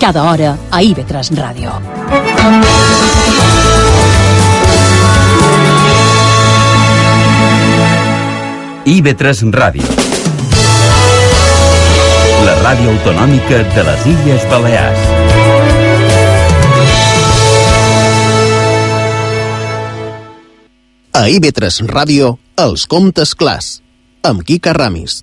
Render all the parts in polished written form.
cada hora a IB3 Ràdio. IB3 Ràdio, la ràdio autonòmica de les Illes Balears. A IB3 Ràdio, Els Comptes Clars, amb Quica Ramis.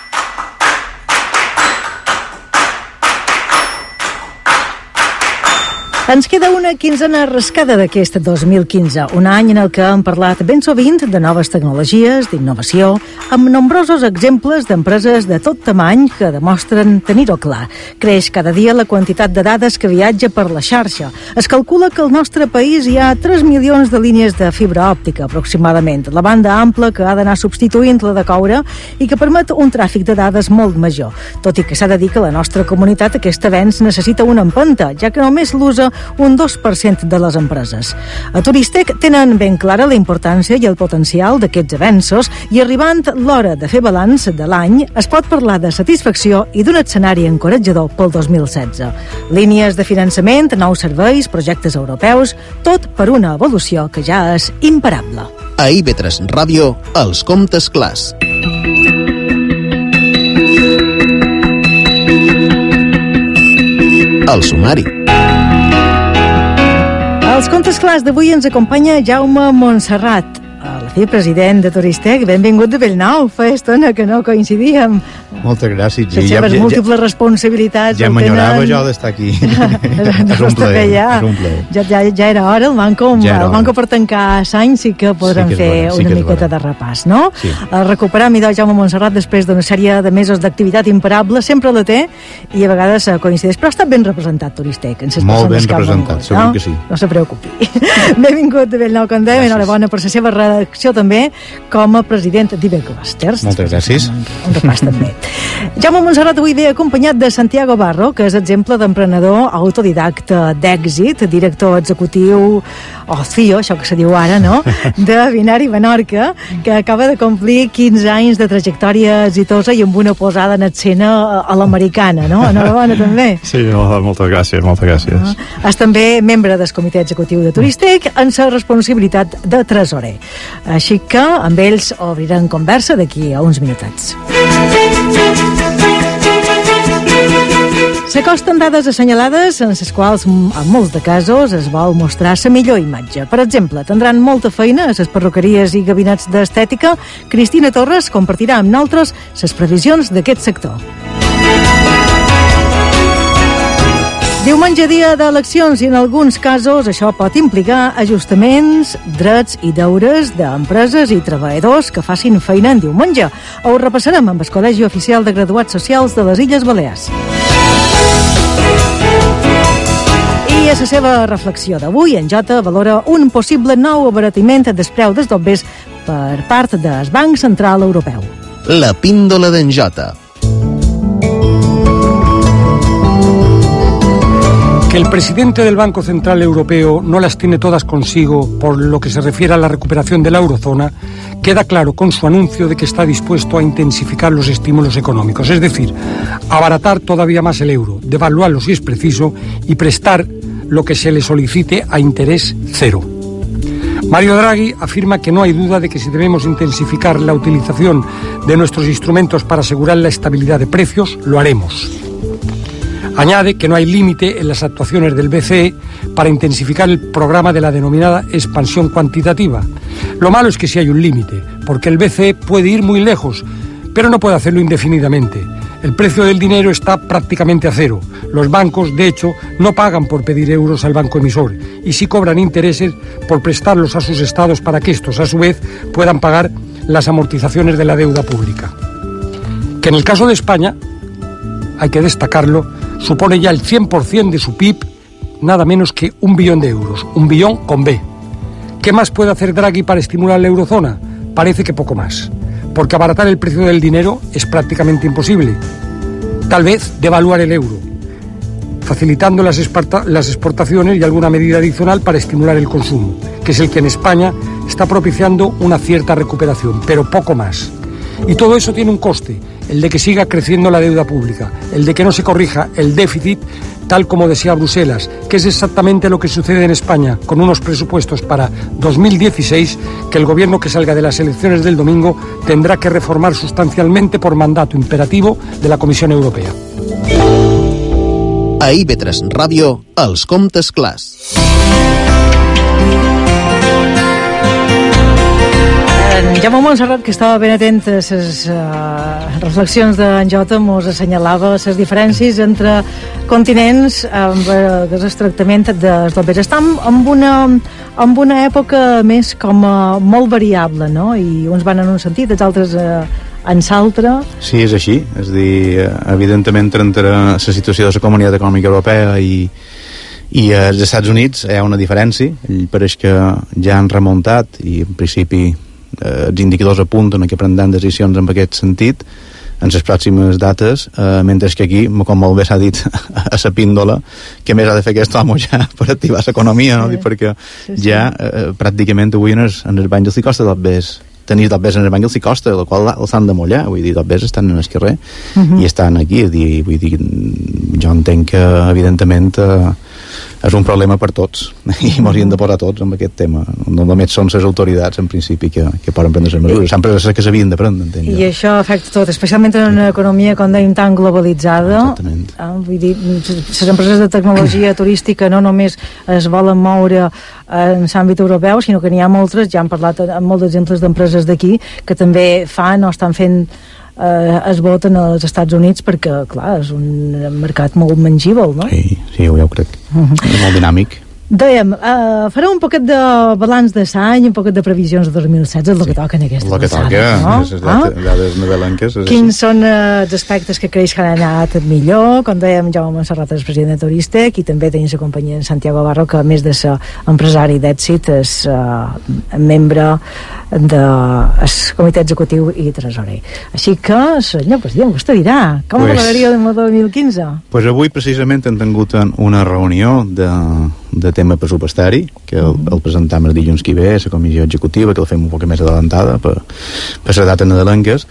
Ens queda una quinzena rascada d'aquest 2015, un any en el que hem parlat ben sovint de noves tecnologies, d'innovació, amb nombrosos exemples d'empreses de tot tamany que demostren tenir-ho clar. Creix cada dia la quantitat de dades que viatja per la xarxa. Es calcula que al nostre país hi ha 3 milions de línies de fibra òptica, aproximadament, la banda ampla que ha d'anar substituint la de coure i que permet un tràfic de dades molt major. Tot i que s'ha de dir que la nostra comunitat aquest avenç necessita una empenta, ja que només l'usa un 2% de les empreses. A Turistec tenen ben clara la importància i el potencial d'aquests avenços i arribant l'hora de fer balanç de l'any es pot parlar de satisfacció i d'un escenari encoratjador pel 2016. Línies de finançament, nous serveis, projectes europeus, tot per una evolució que ja és imparable. A IB3 Ràdio, Els Comptes Clars. El sumari. Als Comptes Clars d'avui ens acompanya Jaume Montserrat, el president de Turistec. Benvingut de Bellnau, fa estona que no coincidíem. Moltes gràcies. Les seves múltiples responsabilitats. Ja m'enyorava jo d'estar aquí. És un plaer. Ja era hora, el manco per tancar l'any sí que podrem fer una miqueta de repàs, no? Sí. Recuperar Midó Jaume Montserrat després d'una sèrie de mesos d'activitat imparable, sempre la té i a vegades coincideix, però està ben representat Turistec. Molt ben representat, segur que sí. No se preocupi. Benvingut de Bellnau, com dèiem, enhorabona per la seva redacció també com a president d'IB-Clusters. Moltes gràcies. Un repàs també. Jaume Montserrat avui ve acompanyat de Santiago Barro, que és exemple d'emprenedor autodidacta d'èxit, director executiu o CEO, això que se diu ara, no?, de Binari Menorca, que acaba de complir 15 anys de trajectòria exitosa i amb una posada en escena a l'americana, no? Enhorabona també. Sí, moltes gràcies. És també membre del comitè executiu de Turistec en la responsabilitat de tresorer. Així que amb ells obrirem conversa d'aquí a uns minutets. S'acosten dades assenyalades en les quals, en molts de casos, es vol mostrar la millor imatge. Per exemple, tindran molta feina a les perruqueries i gabinets d'estètica. Cristina Torres compartirà amb nosaltres les previsions d'aquest sector. Diumenge, dia d'eleccions, i en alguns casos això pot implicar ajustaments, drets i deures d'empreses i treballadors que facin feina en diumenge. Ho repassarem amb el Col·legi Oficial de Graduats Socials de les Illes Balears. I a la seva reflexió d'avui, en Jota valora un possible nou abaratiment dels preus dels dobbers per part del Banc Central Europeu. La píndola d'en Jota. Que el presidente del Banco Central Europeo no las tiene todas consigo por lo que se refiere a la recuperación de la eurozona, queda claro con su anuncio de que está dispuesto a intensificar los estímulos económicos, es decir, abaratar todavía más el euro, devaluarlo si es preciso y prestar lo que se le solicite a interés cero. Mario Draghi afirma que no hay duda de que si debemos intensificar la utilización de nuestros instrumentos para asegurar la estabilidad de precios, lo haremos. Añade que no hay límite en las actuaciones del BCE para intensificar el programa de la denominada expansión cuantitativa. Lo malo es que sí hay un límite, porque el BCE puede ir muy lejos, pero no puede hacerlo indefinidamente. El precio del dinero está prácticamente a cero. Los bancos, de hecho, no pagan por pedir euros al banco emisor y sí cobran intereses por prestarlos a sus estados para que estos, a su vez, puedan pagar las amortizaciones de la deuda pública. Que en el caso de España, hay que destacarlo, supone ya el 100% de su PIB, nada menos que 1 billón de euros, 1 billón con B. ¿Qué más puede hacer Draghi para estimular la eurozona? Parece que poco más, porque abaratar el precio del dinero es prácticamente imposible. Tal vez devaluar el euro, facilitando las exportaciones y alguna medida adicional para estimular el consumo, que es el que en España está propiciando una cierta recuperación, pero poco más. Y todo eso tiene un coste, el de que siga creciendo la deuda pública, el de que no se corrija el déficit tal como desea Bruselas, que es exactamente lo que sucede en España, con unos presupuestos para 2016 que el gobierno que salga de las elecciones del domingo tendrá que reformar sustancialmente por mandato imperativo de la Comisión Europea. A IB3 Ràdio, els comptes clars. Jaume Montserrat, que estava ben atent a les reflexions d'en Jota, mos assenyalava les diferències entre continents amb el tractament dels bombers. Estem en una època més com molt variable, no? I uns van en un sentit, els altres en l'altre. Sí, és així. És a dir, evidentment, entre la situació de la Comunitat Econòmica Europea i els Estats Units hi ha una diferència. Ell pareix que ja han remuntat i, en principi, els indicadors apunten que prendran decisions en aquest sentit en les pròximes dates, mentre que aquí, com molt bé s'ha dit a la píndola, que més ha de fer aquest home ja per activar l'economia, no? Perquè ja pràcticament avui en els bancs els costa tot bé tenir tot bé en els bancs els costa, la qual els han de mullar, vull dir, tot bé estan en el carrer i estan aquí, vull dir, jo entenc que evidentment és un problema per tots i ens hi hem de posar tots amb aquest tema. No només són les autoritats en principi que poden prendre les mesures, s'han pres les que s'havien de prendre, entenc jo. I això afecta tot, especialment en una economia, com dèiem, tan globalitzada. Vull dir, les empreses de tecnologia turística no només es volen moure en l'àmbit europeu, sinó que n'hi ha moltes, ja han parlat amb molts exemples d'empreses d'aquí que també fan o estan fent es voten als Estats Units perquè, clar, és un mercat molt mangível, no? Sí, ja ho crec. Molt dinàmic. Dèiem, fareu un poquet de balanç de l'any, un poquet de previsions de 2016, és el que toca en aquesta alçada, no? Les dades novel·lenques. Quins són els aspectes que creus que han anat millor? Com dèiem, Jaume Montserrat és president de Turistec i també tenim la companyia en Santiago Barro, que a més de ser empresari d'èxit és membre del comitè executiu i tresorer. Així que, senyor president, vostè dirà, com m'agradaria el 2015? Pues avui precisament hem tingut una reunió de tema pressupostari, que el presentam el dilluns que ve a la comissió executiva, que el fem un poc més adelantada per la data nadalenques.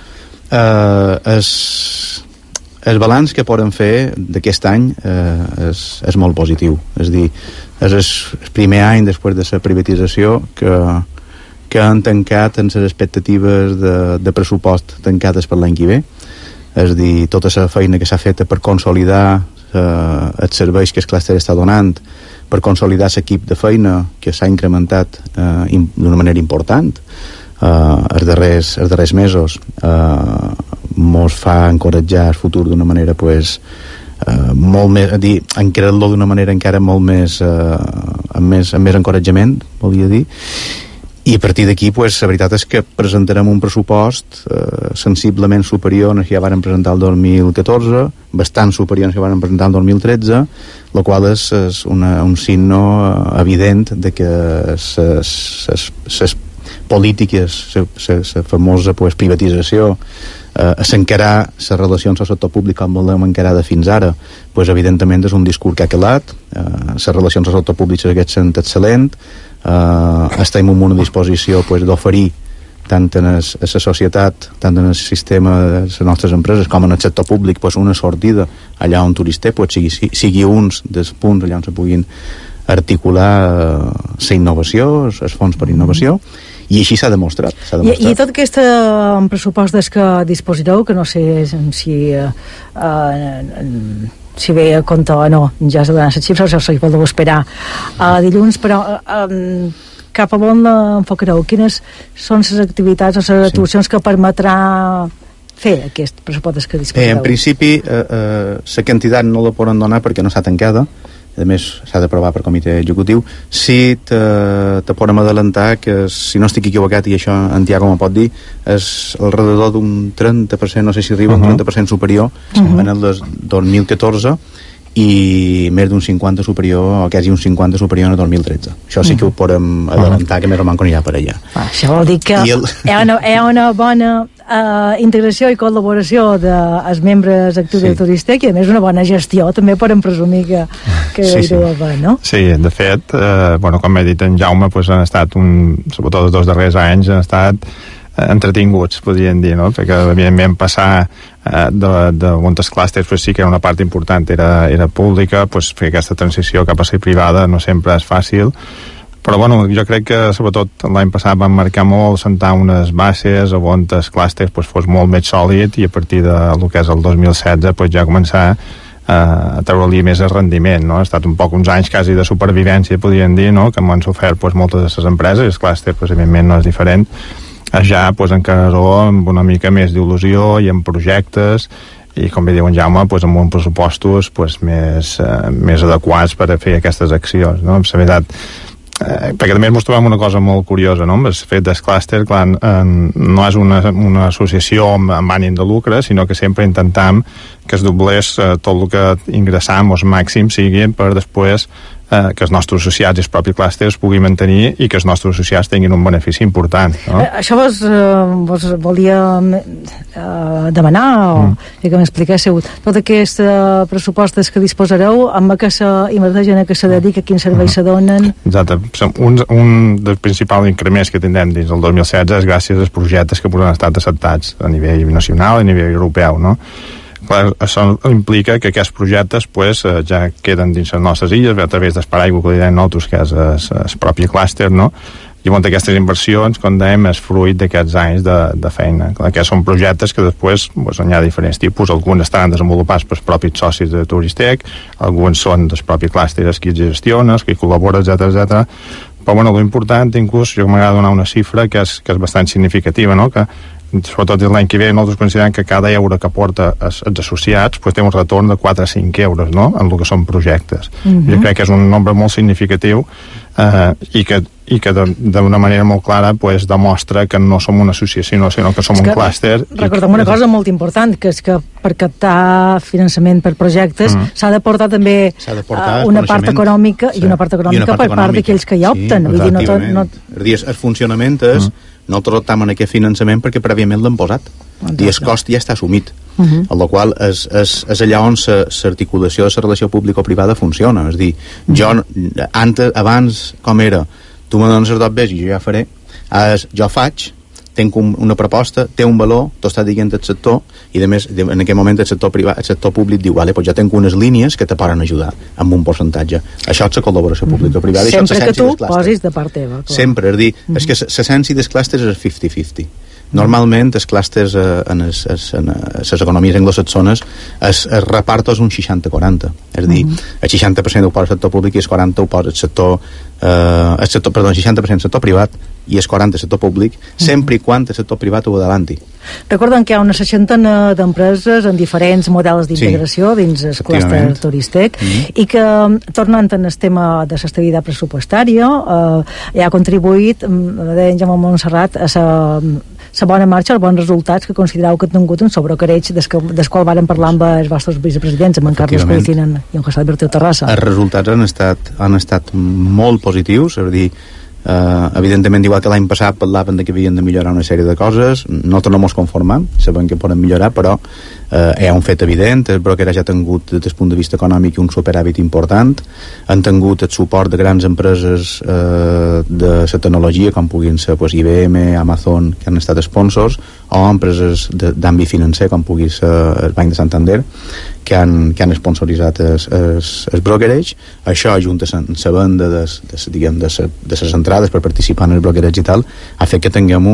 El balanç que podem fer d'aquest any és molt positiu. És a dir, és el primer any després de la privatització que han tancat en les expectatives de pressupost tancades per l'any que ve. És a dir, tota la feina que s'ha fet per consolidar els serveis que el clúster està donant, per consolidar l'equip de feina que s'ha incrementat d'una manera important els darrers mesos, mos fa encoratjar el futur d'una manera molt més, encarar-lo d'una manera encara molt més amb més encoratjament, volia dir. I a partir d'aquí, la veritat és que presentarem un pressupost sensiblement superior al que ja varen presentar el 2014, bastant superior al que varen presentar el 2013, la qual és un signo evident de que les polítiques, la famosa privatització, s'encarar les relacions al sector públic com volem encarar de fins ara, evidentment és un discurs que ha calat. Les relacions al sector públic en aquest sentit excel·lent. Estem en una disposició d'oferir tant en la societat, tant en el sistema de les nostres empreses com en el sector públic una sortida allà on Turistec sigui uns dels punts allà on se puguin articular la innovació, els fons per innovació, i així s'ha demostrat. I tot aquest pressupost des que disposareu, que no sé si ve a compte o no, ja s'ha donat les xifres, o si podeu esperar dilluns, però cap a on l'enfocareu? Quines són les activitats o les actuacions que permetrà fer aquest pressupost que disposareu? En principi, la quantitat no la poden donar perquè no està tancada, a més s'ha d'aprovar per comitè executiu. Sí, te podem adelantar que, si no estic equivocat, i això en Tiago m'ho pot dir, és alrededor d'un 30%, no sé si arriba, un 30% superior en el 2014, i més d'un 50 superior, o quasi un 50 superior en el 2013. Això sí que ho podem adelantar, que més o menys anirà per allà. Això vol dir que hi ha una bona integració i col·laboració dels membres actius de Turistec, i a més una bona gestió, també podem presumir que ho va, no? Sí, de fet, com he dit en Jaume, han estat sobretot els 2 darrers anys han estat entretinguts, podríem dir, no? Perquè evidentment passar de molts clústers pues sí que era una part important, era pública, pues fer aquesta transició cap a ser privada no sempre és fàcil, però bueno, jo crec que sobretot l'any passat van marcar molt, sentar unes bases on els clústers pues, fos molt més sòlid, i a partir del que és el 2016 pues, ja començar a treure-li més el rendiment, no? Ha estat un poc uns anys quasi de supervivència, podríem dir, no? Que m'han sofert pues, moltes de les empreses, i el clúster pues, evidentment no és diferent, ja pues, encararó amb una mica més d'il·lusió i amb projectes, i com bé diu en Jaume, pues, amb uns pressupostos pues, més adequats per a fer aquestes accions, no? La veritat, perquè també ens trobem una cosa molt curiosa, no? El fet del clúster, clar, no és una associació amb ànim de lucre, sinó que sempre intentam que es doblés tot el que ingressam, o el màxim sigui per després que els nostres associats i els propis clústers puguin mantenir i que els nostres associats tinguin un benefici important, no? Això vos volia demanar que m'expliquéssiu tot aquests pressupostos que disposareu, amb què s'inverteixen, a què se dedica, quins serveis se donen. Exacte. Un dels principals increments que tindrem dins el 2016 és gràcies als projectes que han estat acceptats a nivell nacional i a nivell europeu, no? Clar, això implica que aquests projectes pues, ja queden dins les nostres illes a través del paraigua que li deien nosaltres, que és el propi clúster, no? I aquestes inversions, com dèiem, és fruit d'aquests anys de feina. Clar, que són projectes que després pues, hi ha diferents tipus, alguns estan desenvolupats pels propis socis de Turistec, alguns són dels propis clústers qui gestiona, qui col·labora, etc. Però bueno, l'important, inclús, jo m'agrada donar una xifra que és bastant significativa, no? Que sobretot l'any que ve nosaltres considerem que cada euro que aporta els associats pues, té un retorn de 4 a 5 euros, no? En el que són projectes. Jo crec que és un nombre molt significatiu i que d'una manera molt clara pues, demostra que no som una associació, sinó que som un clúster. Recordem una cosa molt important, que és que per captar finançament per projectes s'ha d'aportar també una part econòmica i una part econòmica per part d'aquells que hi opten. El funcionament és nosaltres optam en aquest finançament perquè prèviament l'hem posat i el cost ja està assumit, amb la qual és allà on l'articulació de la relació público-privada funciona. És a dir, jo abans com era, tu me dones els dobbers i jo ja faré, jo faig, tinc una proposta, té un valor, t'ho està dient el sector, i a més en aquest moment el sector privat, el sector públic diu, vale, pues jo tinc unes línies que te poden ajudar amb un percentatge. Això és la col·laboració pública-privada. Sempre que tu posis de part teva. Sempre, és dir, és que l'essència dels clústers és 50-50. Normalment els clústers en les economies anglosaxones es reparten un 60-40, és a dir, el 60% ho posa el sector públic i el 40% ho posa el 60% sector privat i el 40% sector públic, sempre i quan el sector privat ho adelanti. Recorden que hi ha una 60 d'empreses en diferents models d'integració dins el clúster Turistec i que, tornant en el tema de l'estabilitat pressupostària, ha contribuït, deia Jaume Montserrat, a la bona marxa, els bons resultats que considereu que ha tingut un sobrecareig des qual varen parlar amb els vostres vicepresidents, amb en Carles Pellicín i en José Alberto Terrassa. Els resultats han estat molt positius, és a dir, evidentment, igual que l'any passat parlaven que havien de millorar una sèrie de coses, nosaltres no ens conformem, sabem que poden millorar, però hi ha un fet evident, el brokeratge ha tingut des del punt de vista econòmic un superàvit important, han tingut el suport de grans empreses de la tecnologia com puguin ser IBM, Amazon, que han estat sponsors, o empreses d'àmbit financer com pugui ser el Banc de Santander, que han sponsoritzat el brokerage. Això, junt amb la venda de les entrades per participar en el brokerage i tal, ha fet que tinguem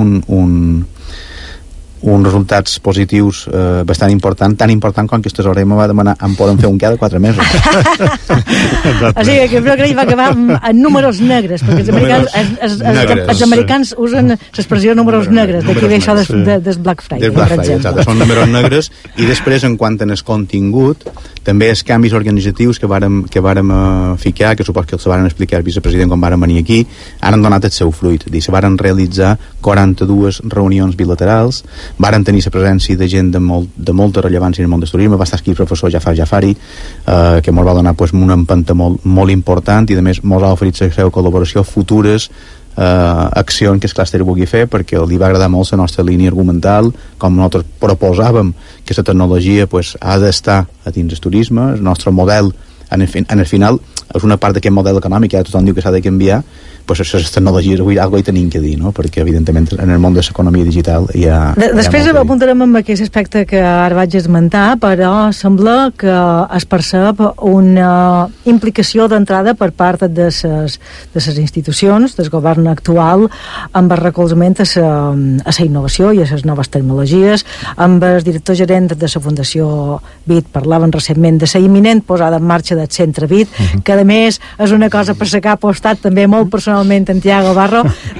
uns resultats positius bastant important, tan important com que el tesorer me va demanar em poden fer un cada 4 mesos. O sigui que el brokerage va acabar en números negres, perquè els americans usen l'expressió números negres, d'aquí ve això del Black Friday, per exemple. Són números negres, i després, en quant a el contingut, també els canvis organitzatius que vàrem ficar, que supos que els van explicar el vicepresident quan vàrem venir aquí, han donat el seu fruit. Se varen realitzar 42 reunions bilaterals, varen tenir la presència de gent de molta rellevància en el món del turisme. Va estar aquí el professor Jafar Jafari, que ens va donar una empenta molt important, i a més ens ha oferit la seva col·laboració futures accions que el clúster vulgui fer, perquè li va agradar molt la nostra línia argumental, com nosaltres proposàvem que la tecnologia ha d'estar a dins del turisme. El nostre model en el final és una part d'aquest model econòmic que tothom diu que s'ha de canviar, pues les tecnologies avui alguna cosa hi tenim que dir, no? Perquè evidentment en el món de l'economia digital hi ha... Després apuntarem amb aquest aspecte que ara vaig esmentar, però sembla que es percep una implicació d'entrada per part de les institucions, del govern actual, amb el recolzament a la innovació i a les noves tecnologies. Amb el director gerent de la Fundació BIT parlaven recentment de la imminent posada en marxa del centre BIT, que a més és una cosa per la que ha apostat també molt personalment en Tiago Barro,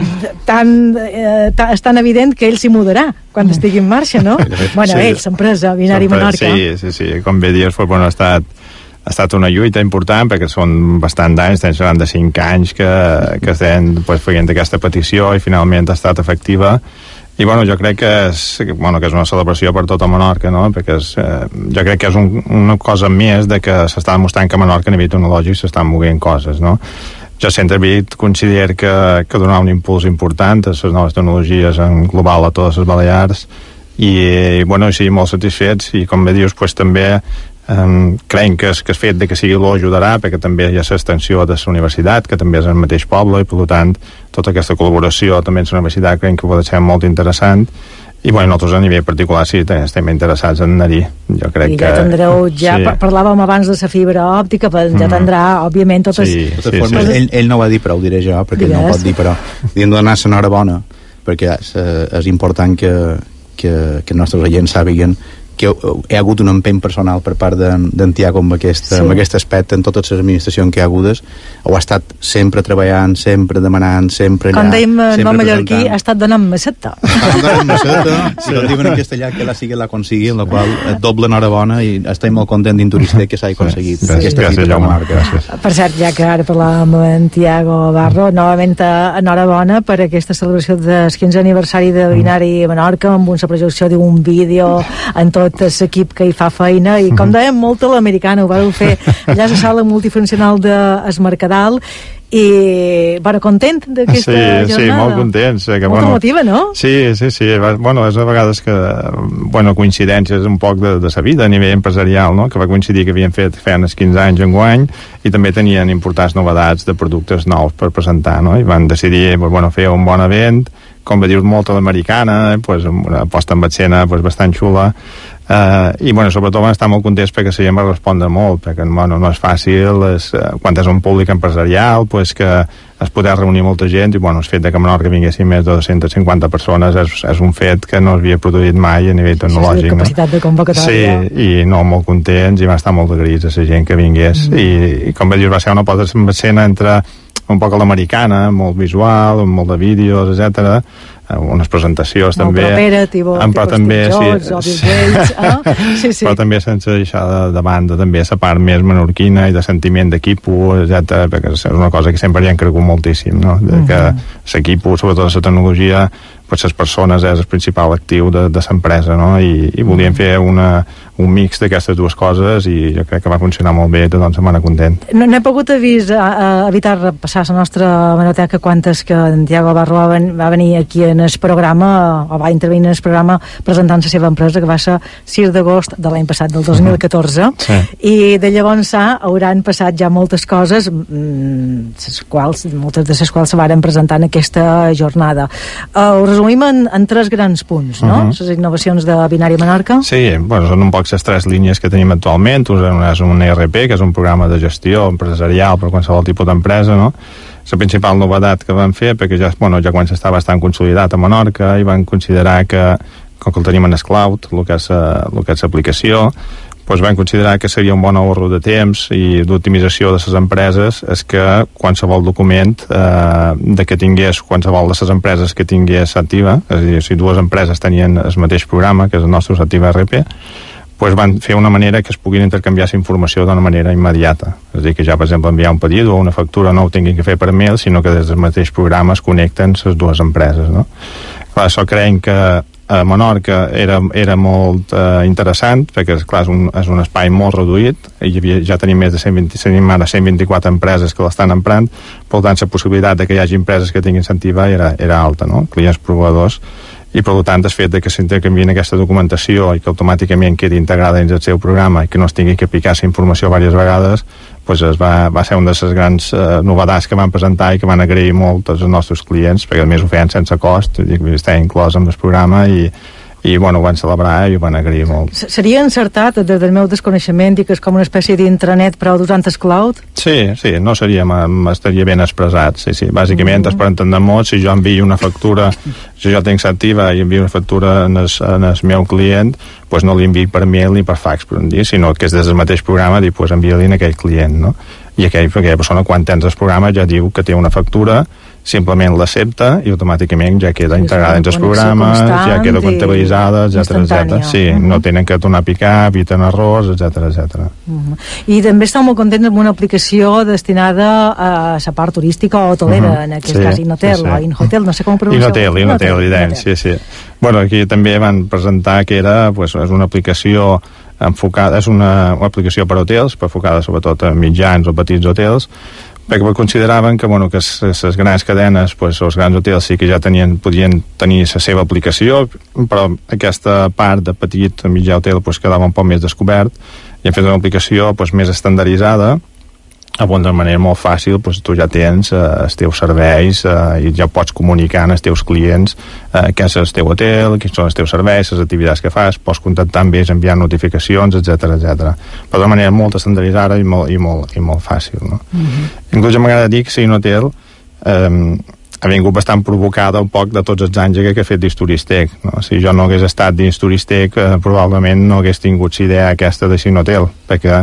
és tan evident que ell s'hi mudarà quan estigui en marxa, no? Bueno, ell, l'empresa Binari Menorca. Sí, com bé dius, pues, bueno, ha estat una lluita important perquè són bastant d'anys, tenen 75 anys que estem fent aquesta petició i finalment ha estat efectiva. I bueno, jo crec que és una celebració per tota Menorca, no? Perquè jo crec que és una cosa més de que s'està demostrant que a Menorca a nivell tecnològic s'estan movent coses, no? Jo sempre considero que donar un impuls important a les noves tecnologies en global a totes les Balears i bueno, sí, molt satisfets i com bé dius, pues, també creiem que el fet de que sigui l'O ajudarà perquè també hi ha l'extensió de la universitat que també és el mateix poble i per tant tota aquesta col·laboració també amb la universitat creiem que pot ser molt interessant i bueno, nosaltres a nivell particular sí estem interessats en anar-hi. Jo crec i ja tindreu, parlàvem abans de la fibra òptica, ja tindrà òbviament totes... De totes formes, ell no va dir prou, diré jo, perquè ell no pot dir prou. Dient de donar l'enhorabona, perquè és important que els nostres oients sàpiguen que hi ha hagut un empeny personal per part d'en Tiago amb aquest aspecte en totes les administracions que hi ha hagudes. Ho ha estat sempre treballant, sempre demanant, sempre allà. Com dèiem en mallorquí, ha estat donant maceta. Si com diuen en castellà, que la sigui la consigui, en la qual doble enhorabona i estem molt contents d'inturisme que s'hagi aconseguit. Gràcies, Jaume. Per cert, ja que ara parlàvem amb en Tiago Barro, novament enhorabona per aquesta celebració del 15è aniversari de Binari Menorca, amb una projecció d'un vídeo en tot l'equip que hi fa feina i com dèiem, molt a l'americana, ho vau fer allà a la sala multifuncional d'Es Mercadal i, bueno, content d'aquesta jornada? Sí, molt contents. Molt emotiva, no? Sí. Bueno, és a vegades que, coincidències un poc de la vida a nivell empresarial, no? Que va coincidir que feien els 15 anys enguany i també tenien importants novetats de productes nous per presentar, no? I van decidir, fer un bon event, com va dir, molt a l'americana, una posta en escena bastant xula, i sobretot van estar molt contents perquè la gent va respondre molt, perquè no és fàcil quan és un públic empresarial que es poder reunir molta gent i el fet de que a Menorca vinguessin més de 250 persones és un fet que no s'havia produït mai a nivell tecnològic. Sí, capacitat de convocatòria. Sí, i molt contents i van estar molt agraïts a la gent que vingués i com va dir, va ser una posta en escena entre un poc a l'americana, molt visual, amb molt de vídeos, etc. Unes presentacions molt també però també però també sense deixar de banda també la part més menorquina i de sentiment d'equipo, etc. Perquè és una cosa que sempre hi han cregut moltíssim, no? Que l'equipo, sobretot la tecnologia, les persones és el principal actiu de l'empresa, no? I volíem fer un mix d'aquestes dues coses i jo crec que va funcionar molt bé i tothom se m'ha content. No he pogut evitar repassar la nostra hemeroteca quantes que en Tiago Barro va venir aquí en el programa, o va intervenir en el programa presentant la seva empresa, que va ser 6 d'agost de l'any passat, del 2014, i de llavors hauran passat ja moltes coses, moltes de les quals se varen presentar en aquesta jornada. Ho resumim en 3 grans punts, no? Les innovacions de Binari Menorca. Sí, són un poc les 3 línies que tenim actualment. Una és un ERP, que és un programa de gestió empresarial per qualsevol tipus d'empresa, no? La principal novetat que vam fer, perquè ja quan s'està bastant consolidat a Menorca, i van considerar que, com que el tenim en el cloud, el que és l'aplicació, van considerar que seria un bon ahorro de temps i d'optimització de les empreses és que qualsevol document que tingués qualsevol de les empreses que tingués activa, és a dir, si 2 empreses tenien el mateix programa, que és el nostre Activa ERP, van fer una manera que es puguin intercanviar la informació d'una manera immediata. És a dir, que ja, per exemple, enviar un pedido o una factura no ho tinguin que fer per mail, sinó que des del mateix programa es connecten les 2 empreses, no? Clar, això creiem que a Menorca era molt interessant, perquè clar, és un espai molt reduït i ja tenim més de 124 empreses que l'estan emprant, per tant la possibilitat de que hi hagi empreses que tinguin incentiva era alta, no? Clients proveïdors, i per tant el fet que s'intercanvien aquesta documentació i que automàticament quedi integrada dins el seu programa i que no es tingui que picar la informació diverses vegades pues va ser una de les grans novetats que van presentar i que van agrair molt als nostres clients, perquè a més ho feien sense cost, estava inclòs en el programa i bueno, ho van celebrar i ho van agrair molt. Seria encertat, des del meu desconeixement, dir que és com una espècie d'intranet però usant el cloud? Sí, no seria, estaria ben expressat, sí. Bàsicament, per entendre-nos, si jo envio una factura, si jo tinc activa i envio una factura en el meu client, pues no l'envio per mail ni per fax, sinó que és des del mateix programa, pues envia-li a aquell client, no? I aquella persona, quan tens el programa, ja diu que té una factura, simplement l'accepta i automàticament ja queda integrada en els programes, ja queda comptabilitzada, etc. Sí, no tenen que tornar a picar, eviten errors, etc. I també estàu molt contents amb una aplicació destinada a la part turística o hotelera, en aquest cas Inhotel o Inhotel, no sé com ho pronuncieu. Inhotel, sí. Bueno, aquí també van presentar que era és una aplicació enfocada, és una aplicació per hotels, enfocada sobretot a mitjans o petits hotels, perquè consideraven que les grans cadenes, els grans hotels sí que ja podien tenir la seva aplicació, però aquesta part de petit mitjà hotel quedava un poc més descobert i han fet una aplicació més estandarditzada, de manera molt fàcil, tu ja tens els teus serveis i ja pots comunicar als teus clients què és el teu hotel, quins són els teus serveis, les activitats que fas, pots contactar amb ells, enviar notificacions, etc. Però de manera molt estandarditzada i molt fàcil, no? Inclús m'agrada dir que Inhotel ha vingut bastant provocada un poc de tots els anys que he fet dins Turistec, no? Si jo no hagués estat dins Turistec probablement no hagués tingut la idea aquesta de Inhotel, perquè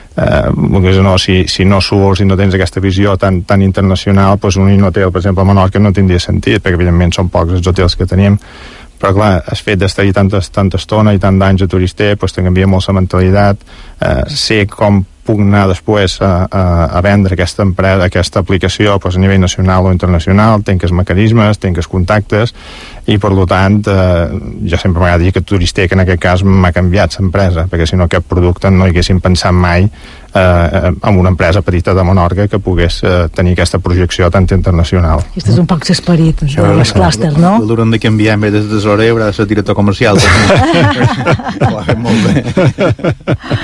si no surts i no tens aquesta visió tan internacional, un Inhotel, per exemple, a Menorca no tindria sentit, perquè evidentment són pocs els hotels que tenim, però clar, el fet d'estar-hi tanta estona i tant d'anys a Turistec te canvia molt la mentalitat, sé com puc anar després a vendre aquesta empresa, aquesta aplicació a nivell nacional o internacional, tenc els mecanismes, tenc els contactes i per tant jo sempre m'agrada dir que Turistec en aquest cas m'ha canviat l'empresa, perquè si no aquest producte no hi haguéssim pensat mai amb una empresa petita de Menorca que pogués tenir aquesta projecció tant internacional. Aquest és un poc l'esperit de les clústers, no? L'hauran de canviar en vez de tesorer haurà de ser director comercial. Ho ha fet molt bé.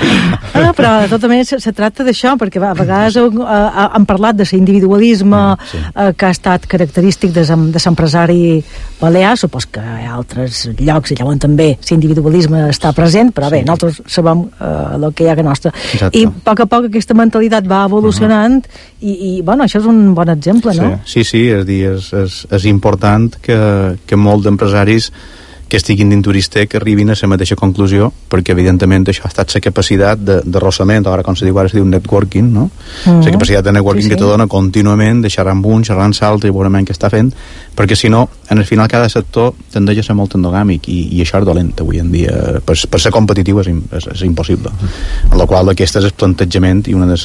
Però tot a més se tracta d'això, perquè a vegades han parlat de l'individualisme que ha estat característic de l'empresari balear. Supos que hi ha altres llocs i llavors també l'individualisme està present, però bé, nosaltres sabem el que hi ha a nostra. I a poc aquesta mentalitat va evolucionant i bueno, això és un bon exemple, no? Sí, és dir, és important que molts d'empresaris que estiguin dins Turistec arribin a la mateixa conclusió, perquè evidentment això ha estat la capacitat d'arrossament, ara com se diu, ara se diu networking, no? La capacitat de networking que te dona contínuament de xerrar amb un, xerrar amb l'altre i veurem què està fent, perquè si no, en el final cada sector tendeix a ser molt endogàmic i això és dolent avui en dia, per ser competitiu és impossible, en la qual aquest és el plantejament i una de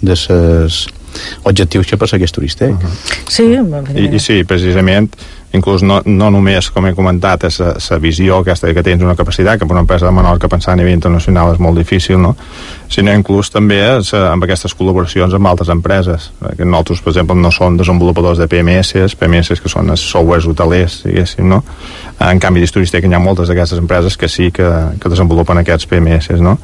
les objectius que persegueix Turistec. Sí, i sí, precisament inclús no només, com he comentat, és la visió aquesta que tens una capacitat, que per una empresa de Menorca pensar a nivell internacional és molt difícil, no? Sinó inclús també amb aquestes col·laboracions amb altres empreses, que nosaltres, per exemple, no som desenvolupadors de PMS que són els softwares hotelers, diguéssim, no? En canvi, dins Turistec hi ha moltes d'aquestes empreses que sí que desenvolupen aquests PMS, no?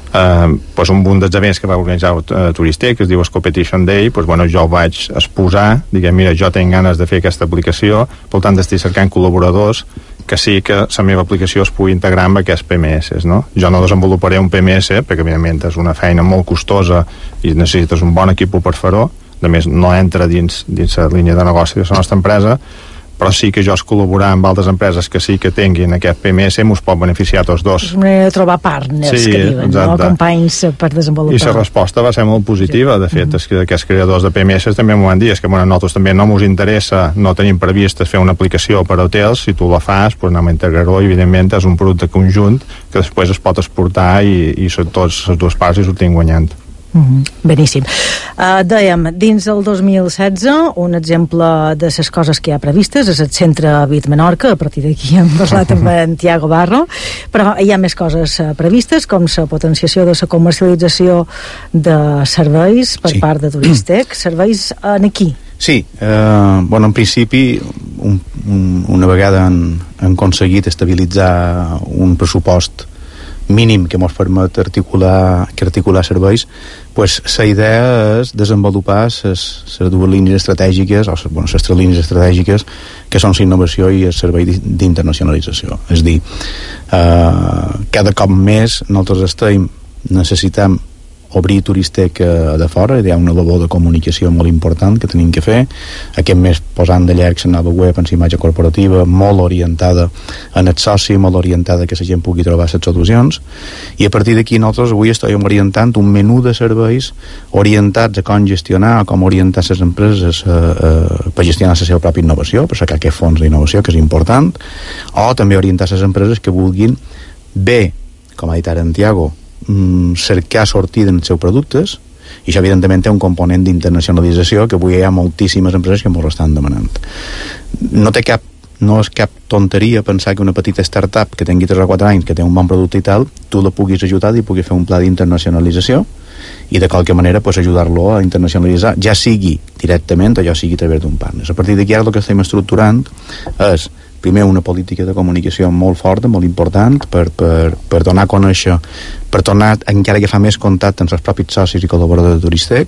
Un dels events que va organitzar Turistec, que es diu Competition Day, jo vaig exposar, diguem, mira, jo tinc ganes de fer aquesta aplicació, per tant estic cercant col·laboradors que sí que la meva aplicació es pugui integrar amb aquests PMS, no? Jo no desenvoluparé un PMS, perquè evidentment és una feina molt costosa i necessites un bon equip per fer-ho, a més no entra dins la línia de negoci de la nostra empresa, però sí que jo es col·laborar amb altres empreses que sí que tinguin aquest PMS mos pot beneficiar tots dos. És una manera de trobar partners, que diuen, no? Companys per desenvolupar. I la resposta va ser molt positiva. De fet, és que aquests creadors de PMS també m'ho van dir, és que nosaltres també no mos interessa, no tenim previst fer una aplicació per a hotels, si tu la fas, anem a integrar-ho, i evidentment és un producte conjunt que després es pot exportar i tots les dues parts hi sortim guanyant. Beníssim. Dèiem, dins del 2016 un exemple de les coses que hi ha previstes és el Centre Vit Menorca, a partir d'aquí hem parlat amb en Tiago Barro, però hi ha més coses previstes, com la potenciació de la comercialització de serveis per part de Turistec. Serveis en aquí? Sí, en principi una vegada han aconseguit estabilitzar un pressupost mínim que ens permet articular serveis, pues la idea és desenvolupar les dues línies estratègiques, o les 3 línies estratègiques, que són la innovació i el servei d'internacionalització. És a dir, cada cop més nosaltres necessitem obrir Turistec de fora, hi ha una labor de comunicació molt important que tenim que fer. Aquest mes posant de llarg la nova web en la imatge corporativa, molt orientada en el soci, molt orientada que la gent pugui trobar les solucions, i a partir d'aquí nosaltres avui estem orientant un menú de serveis orientats a com gestionar, a com orientar les empreses per gestionar la seva pròpia innovació, per sacar aquest fons d'innovació que és important, o també orientar les empreses que vulguin bé, com ha dit ara en Tiago, cercar sortida en els seus productes, i això evidentment té un component d'internacionalització que avui hi ha moltíssimes empreses que ens ho estan demanant. No és cap tonteria pensar que una petita startup que tingui 3 o 4 anys, que té un bon producte i tal, tu la puguis ajudar i puguis fer un pla d'internacionalització i de qualque manera pues, ajudar-lo a internacionalitzar, ja sigui directament o ja sigui a través d'un partner. A partir d'aquí ara el que estem estructurant és primer una política de comunicació molt forta, molt important, per donar a conèixer, per tornar encara que fa més contacte amb els propis socis i col·laboradors de Turistec,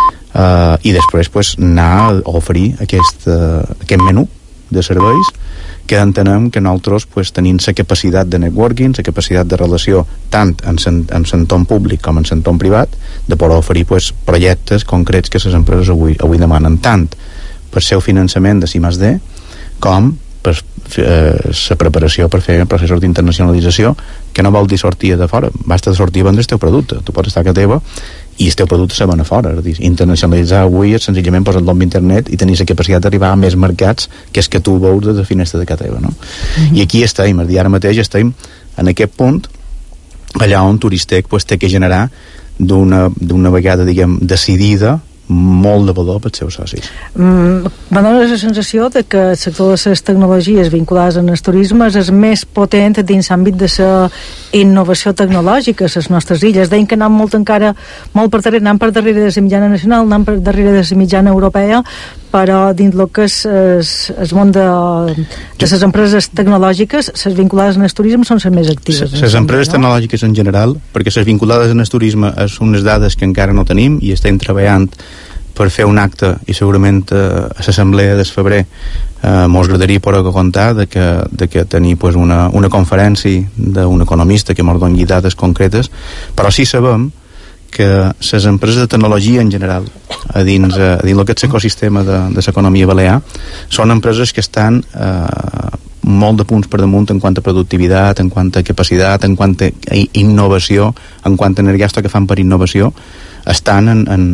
i després pues, anar a oferir aquest menú de serveis que entenem que nosaltres pues, tenim la capacitat de networking, la capacitat de relació tant en l'entorn públic com en l'entorn privat, de poder oferir pues, projectes concrets que les empreses avui demanen, tant per seu finançament de I+D com per la preparació per fer processos d'internacionalització, que no vol dir sortir de fora, basta de sortir a vendre el teu producte. Tu pots estar a casa teva i el teu producte se ven a fora. És a dir, internacionalitzar avui és senzillament posar-lo en internet i tenir la capacitat d'arribar a més mercats que és que tu veus des de la finestra de casa teva, no? I aquí estem, ara mateix estem en aquest punt allà on Turistec pues, té que generar d'una vegada, diguem, decidida molt de valor pels seus socis. Va donar la sensació de que el sector de les tecnologies vinculades al turisme és més potent dins l'àmbit de la innovació tecnològica a les nostres illes. Deien que anam molt per darrere de la mitjana nacional, anam per darrere de la mitjana europea, però dins el que és el món de les empreses tecnològiques, les vinculades al turisme són les més actives. Les empreses tecnològiques en general, perquè les vinculades al turisme són unes dades que encara no tenim i estem treballant per fer un acte i segurament a l'assemblea del febrer mos agradaria poder contar de que tenir pues, una conferència d'un economista que mos doni dades concretes, però sí sabem que les empreses de tecnologia en general a dins el que és l'ecosistema de l'economia balear són empreses que estan molt de punts per damunt en quant a productivitat, en quant a capacitat, en quant a innovació, en quant a gasto que fan per innovació, estan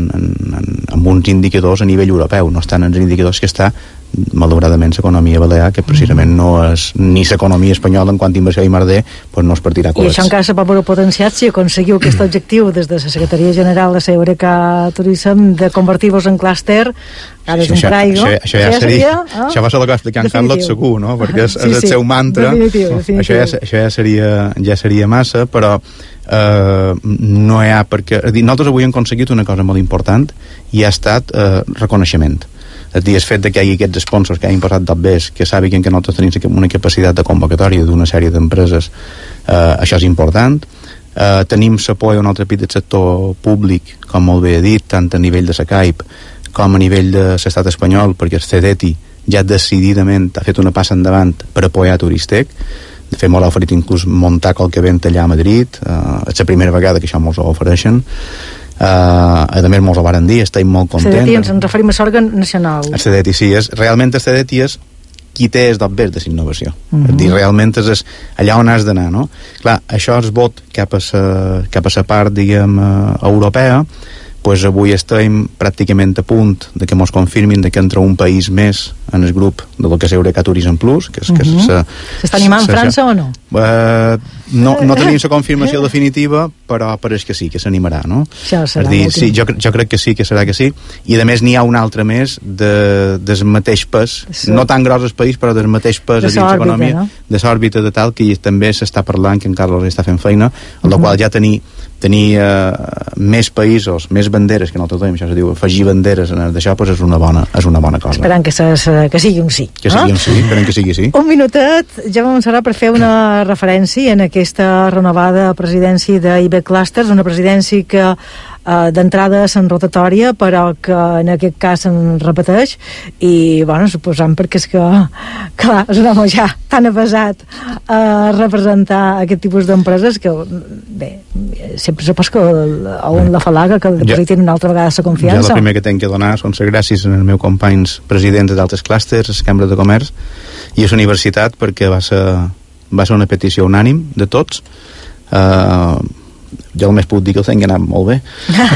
en uns indicadors a nivell europeu, no estan en els indicadors que està malauradament l'economia balear, que precisament no és ni l'economia espanyola en quant a inversió i I+D, pues no es partirà colets. I això encara se pot veure potenciat si aconseguiu aquest objectiu des de la Secretaria General de la Eureka Tourism de convertir-vos en clúster. Ara és un praigo. Això ja seria... Això va ser el que va explicar en Carlos segur, no? Perquè és el seu mantra. Definitiu. Això ja seria massa, però no hi ha perquè... Nosaltres avui hem aconseguit una cosa molt important i ha estat reconeixement. És a dir, el fet que hi hagi aquests sponsors que hagin posat d'obvers, que sàpiguen que nosaltres tenim una capacitat de convocatòria d'una sèrie d'empreses, això és important. Tenim l'apoi a un altre pit del sector públic, com molt bé he dit, tant a nivell de la CAIP com a nivell de l'estat espanyol, perquè el CEDETI ja decididament ha fet una passa endavant per apoyar Turistec. De fet, m'ho ha oferit inclús muntar qualque event allà a Madrid, és la primera vegada que això mos ho ofereixen. A més mos ho varen dir, estem molt contents. CEDETI ens referim a l'òrgan nacional. El CEDETI, sí, realment el CEDETI és qui té els d'obvers de l'innovació. És dir, realment és allà on has d'anar, no? Clar, això és vot cap a la part, diguem, europea, doncs avui estem pràcticament a punt de que mos confirmin de que entra un país més en el grup de lo que és Eureka Tourism Plus, que és s'està animant França o no? No tenim la confirmació definitiva, però és que sí, que s'animarà, no? És dir, sí, jo crec que sí, que serà que sí, i a més n'hi ha un altre més del mateix pes, no tan gros el país, però del mateix pes a dins l'economia, de l'òrbita de tal, que també s'està parlant, que en Carlos està fent feina, en la qual ja tenir tenir més països, més banderes, que nosaltres dèiem, això se diu, afegir banderes en d'això, doncs és una bona cosa. Esperant que sigui un sí. Que sigui un sí, esperem que sigui sí. Un minutet, ja vam serà per fer una referència en aquesta renovada presidència d'IBEX Clusters, una presidència que d'entrada se'n rotatòria, però que en aquest cas se'n repeteix, i bueno, suposant perquè és que clar, és un home ja tan avasat a representar aquest tipus d'empreses que bé, sempre supos que on la falaga que depositin una altra vegada la confiança. Jo el primer que tenc que donar són les gràcies als meus companys presidents d'altres clústers, les cambres de comerç i a la universitat, perquè va ser una petició unànim de tots. Jo només puc dir que el tenc anat molt bé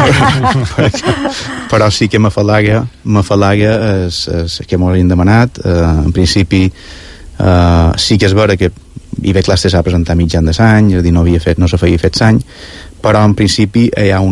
però sí que m'afalaga que m'ho hagin demanat. En principi sí que és vera que IBEX Clusters s'ha presentat mitjan de l'any, és a dir, no s'havia fet l'any, però en principi hi ha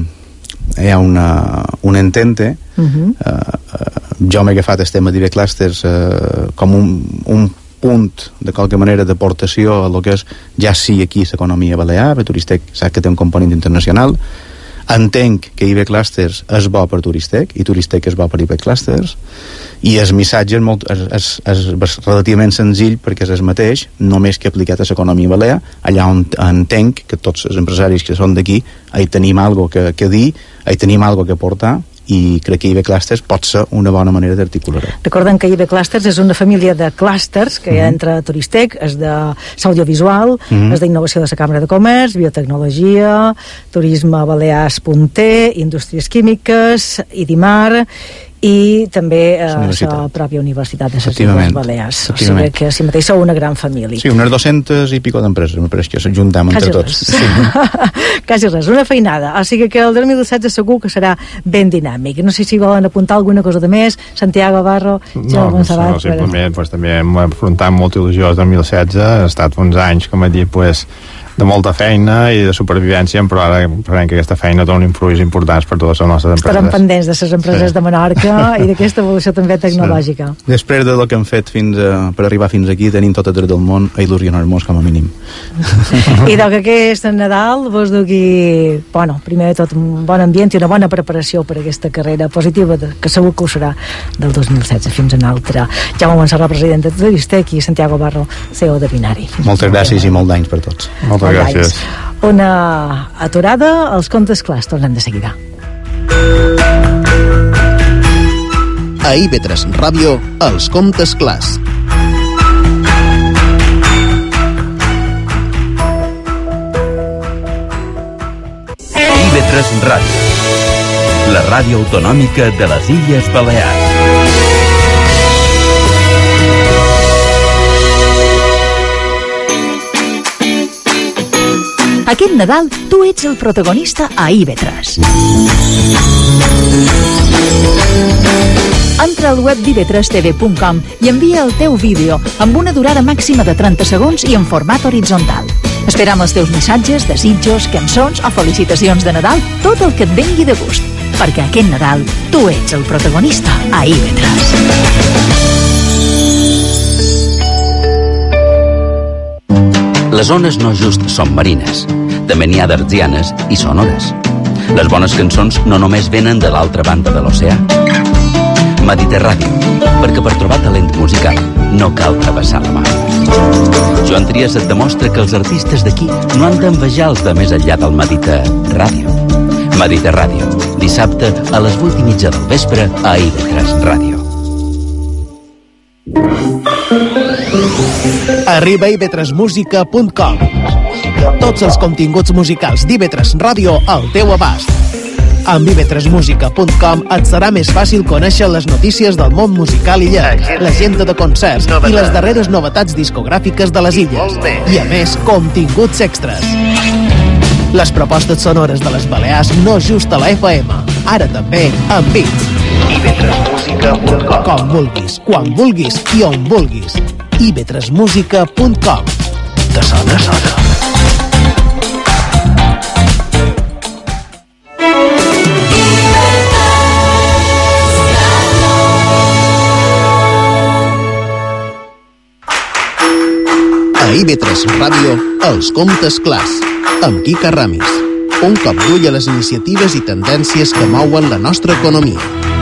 un entente. Jo m'he agafat el tema d'IBEX Clusters com un punt, de qualque manera, d'aportació a lo que és ja sí aquí l'economia balear, perquè Turistec sap que té un component internacional. Entenc que IBEX Clusters és bo per Turistec i Turistec és bo per IBEX Clusters, i el missatge és relativament senzill perquè és el mateix, només que aplicat a l'economia balear, allà on entenc que tots els empresaris que són d'aquí hi tenim alguna cosa que dir, hi tenim alguna cosa que aportar, i crec que IBEX Clusters pot ser una bona manera d'articular-ho. Recordem que IBEX Clusters és una família de clústers que hi ha entre Turistec, és d'audiovisual, és d'innovació de la Cambra de Comerç, biotecnologia, turisme balears punter, indústries químiques, IDIMAR, i també la pròpia Universitat de les Illes Balears. O sigui que si mateix sou una gran família. Sí, unes 200 i pico d'empreses, me pareix que s'ajuntem entre tots. Quasi res, una feinada. O sigui que el 2016 segur que serà ben dinàmic. No sé si volen apuntar alguna cosa de més. Santiago Barro, no, simplement també hem afrontat amb molta il·lusió el 2016, ha estat uns anys, com he dit, de molta feina i de supervivència, però ara creiem que aquesta feina dona influïts importants per totes les nostres empreses. Estaran pendents de les empreses de Menorca i d'aquesta evolució també tecnològica. Després del que hem fet per arribar fins aquí, tenim tot el dret del món a il·lusionar-nos com a mínim. I que aquest Nadal vos dugui, primer de tot un bon ambient i una bona preparació per aquesta carrera positiva, que segur que ho serà del 2016 fins a l'altre. Jaume Montserrat, president de Turistec, i Santiago Barro, CEO de Binari. Moltes gràcies i molt d'anys per tots. Moltes gràcies. Una aturada als comptes clars, tornem de seguida. A IB3 Ràdio, els comptes clars. IB3 Ràdio, la ràdio autonòmica de les Illes Balears. Aquest Nadal, tu ets el protagonista a IB3. Entra al web d'ib3tv.com i envia el teu vídeo amb una durada màxima de 30 segons i en format horitzontal. Esperam els teus missatges, desitjos, cançons o felicitacions de Nadal, tot el que et vengui de gust, perquè aquest Nadal tu ets el protagonista a IB3. Les ones no just són marines, també n'hi ha d'artesianes i sonores. Les bones cançons no només venen de l'altra banda de l'oceà. Mediterràdio, perquè per trobar talent musical no cal travessar la mar. Joan Trias et demostra que els artistes d'aquí no han d'envejar els de més enllà del Mediterràdio. Mediterràdio, dissabte a les 8:30 del vespre a IB3 Ràdio. Arriba a ib3musica.com. Tots els continguts musicals d'IB3 Ràdio al teu abast. Amb ib3musica.com et serà més fàcil conèixer les notícies del món musical illenc, l'agenda de concerts i les darreres novetats discogràfiques de les illes. I a més, continguts extras. Les propostes sonores de les Balears no just a la FM, ara també amb beats. ib3musica.com. Com vulguis, quan vulguis i on vulguis. ib3musica.com. Te sona? A IB3 Ràdio, els comptes clars, amb Quica Ramis. Un cop d'ull a les iniciatives i tendències que mouen la nostra economia.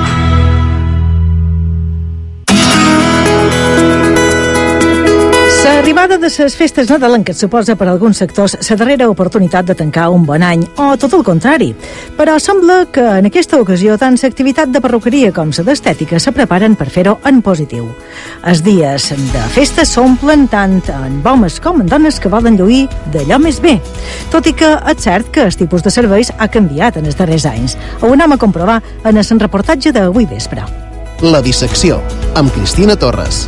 L'arribada de les festes nadalenques suposa per a alguns sectors la darrera oportunitat de tancar un bon any, o tot el contrari. Però sembla que en aquesta ocasió tant l'activitat de perruqueria com la d'estètica se preparen per fer-ho en positiu. Els dies de festes s'omplen tant en homes com en dones que volen lluir d'allò més bé. Tot i que és cert que el tipus de serveis ha canviat en els darrers anys. Ho anem a comprovar en el reportatge d'avui vespre. La dissecció, amb Cristina Torres.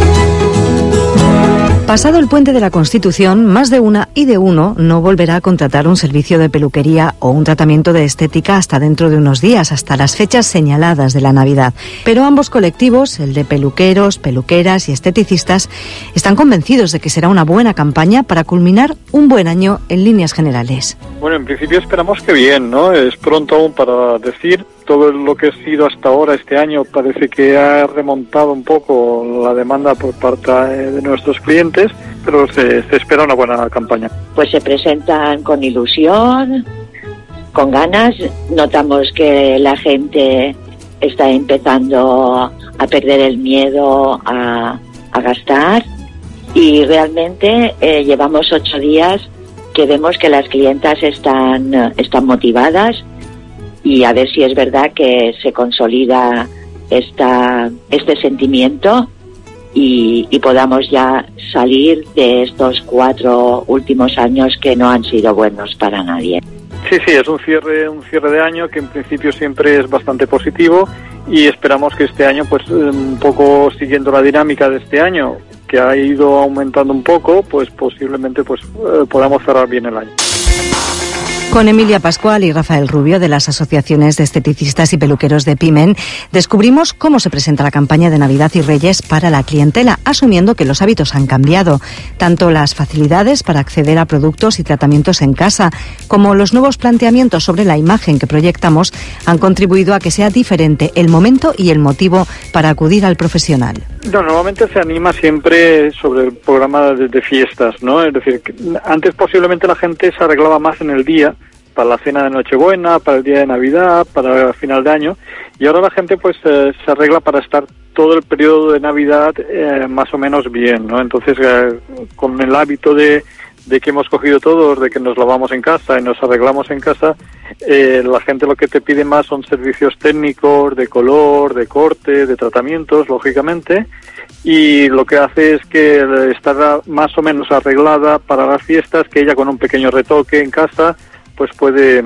Pasado el puente de la Constitución, más de una y de uno no volverá a contratar un servicio de peluquería o un tratamiento de estética hasta dentro de unos días, hasta las fechas señaladas de la Navidad. Pero ambos colectivos, el de peluqueros, peluqueras y esteticistas, están convencidos de que será una buena campaña para culminar un buen año en líneas generales. Bueno, en principio esperamos que bien, ¿no? Es pronto aún para decir. Todo lo que ha sido hasta ahora este año parece que ha remontado un poco la demanda por parte de nuestros clientes, pero se espera una buena campaña. Pues se presentan con ilusión, con ganas. Notamos que la gente está empezando a perder el miedo a gastar y realmente llevamos 8 días que vemos que las clientas están motivadas. Y a ver si es verdad que se consolida este sentimiento y podamos ya salir de estos 4 últimos años que no han sido buenos para nadie. Sí, es un cierre de año que en principio siempre es bastante positivo y esperamos que este año, pues un poco siguiendo la dinámica de este año, que ha ido aumentando un poco, pues posiblemente podamos cerrar bien el año. Con Emilia Pascual y Rafael Rubio de las asociaciones de esteticistas y peluqueros de Pimen, descubrimos cómo se presenta la campaña de Navidad y Reyes para la clientela, asumiendo que los hábitos han cambiado. Tanto las facilidades para acceder a productos y tratamientos en casa, como los nuevos planteamientos sobre la imagen que proyectamos, han contribuido a que sea diferente el momento y el motivo para acudir al profesional. No, normalmente se anima siempre sobre el programa de fiestas, ¿no? Es decir, que antes posiblemente la gente se arreglaba más en el día, para la cena de Nochebuena, para el día de Navidad, para el final de año, y ahora la gente pues se arregla para estar todo el periodo de Navidad más o menos bien, ¿no? Entonces con el hábito de que hemos cogido todos, de que nos lavamos en casa y nos arreglamos en casa, la gente lo que te pide más son servicios técnicos, de color, de corte, de tratamientos, lógicamente, y lo que hace es que estar más o menos arreglada para las fiestas, que ella con un pequeño retoque en casa pues puede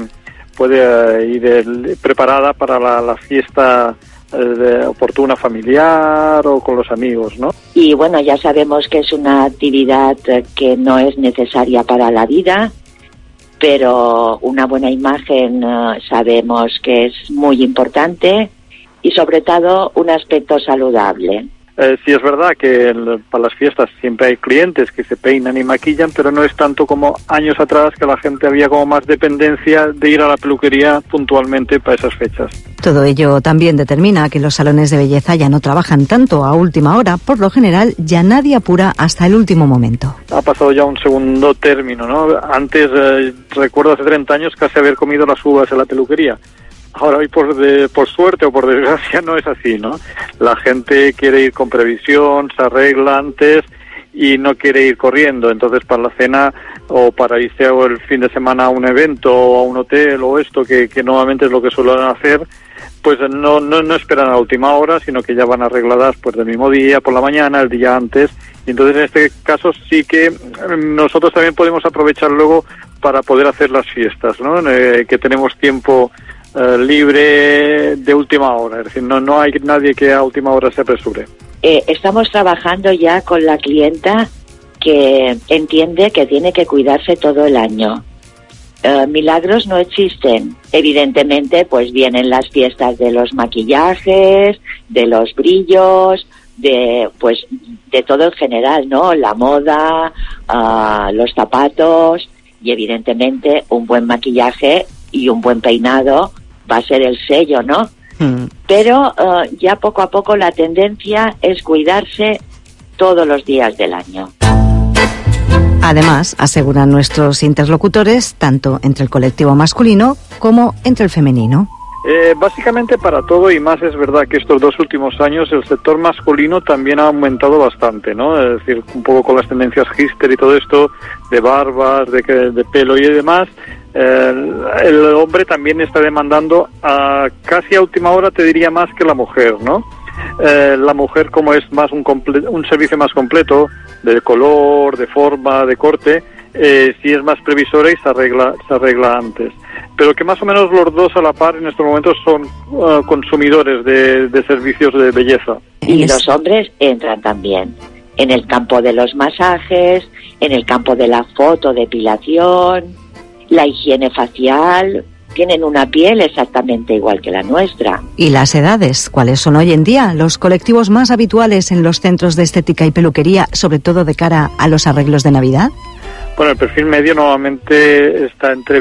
ir preparada para la fiesta oportuna familiar o con los amigos, ¿no? Y bueno, ya sabemos que es una actividad que no es necesaria para la vida, pero una buena imagen sabemos que es muy importante y sobre todo un aspecto saludable. Sí, es verdad que para las fiestas siempre hay clientes que se peinan y maquillan, pero no es tanto como años atrás, que la gente había como más dependencia de ir a la peluquería puntualmente para esas fechas. Todo ello también determina que los salones de belleza ya no trabajan tanto a última hora. Por lo general, ya nadie apura hasta el último momento. Ha pasado ya un segundo término, ¿no? Antes, recuerdo hace 30 años casi haber comido las uvas en la peluquería. Ahora hoy por suerte o por desgracia no es así, ¿no? La gente quiere ir con previsión, se arregla antes y no quiere ir corriendo. Entonces para la cena o para irse el fin de semana a un evento o a un hotel o esto, que normalmente es lo que suelen hacer, pues no esperan a la última hora, sino que ya van arregladas pues del mismo día, por la mañana, el día antes. Y entonces en este caso sí que nosotros también podemos aprovechar luego para poder hacer las fiestas, ¿no? Que tenemos tiempo libre de última hora, es decir, no hay nadie que a última hora se apresure. Estamos trabajando ya con la clienta que entiende que tiene que cuidarse todo el año. Milagros no existen. Evidentemente, pues vienen las fiestas de los maquillajes, de los brillos, de todo en general, ¿no? La moda, los zapatos y evidentemente un buen maquillaje y un buen peinado va a ser el sello, ¿no? Pero ya poco a poco la tendencia es cuidarse todos los días del año. Además, aseguran nuestros interlocutores, tanto entre el colectivo masculino como entre el femenino. Básicamente para todo, y más es verdad que estos 2 últimos años el sector masculino también ha aumentado bastante, ¿no? Es decir, un poco con las tendencias hipster y todo esto, de barbas, de pelo y demás, el hombre también está demandando casi a última hora, te diría, más que la mujer, ¿no? La mujer, como es más un servicio más completo, de color, de forma, de corte, sí es más previsora y se arregla antes. Pero que más o menos los dos a la par en estos momentos son consumidores de servicios de belleza. Y los hombres entran también en el campo de los masajes, en el campo de la fotodepilación, la higiene facial. Tienen una piel exactamente igual que la nuestra. ¿Y las edades? ¿Cuáles son hoy en día los colectivos más habituales en los centros de estética y peluquería, sobre todo de cara a los arreglos de Navidad? Bueno, el perfil medio normalmente está entre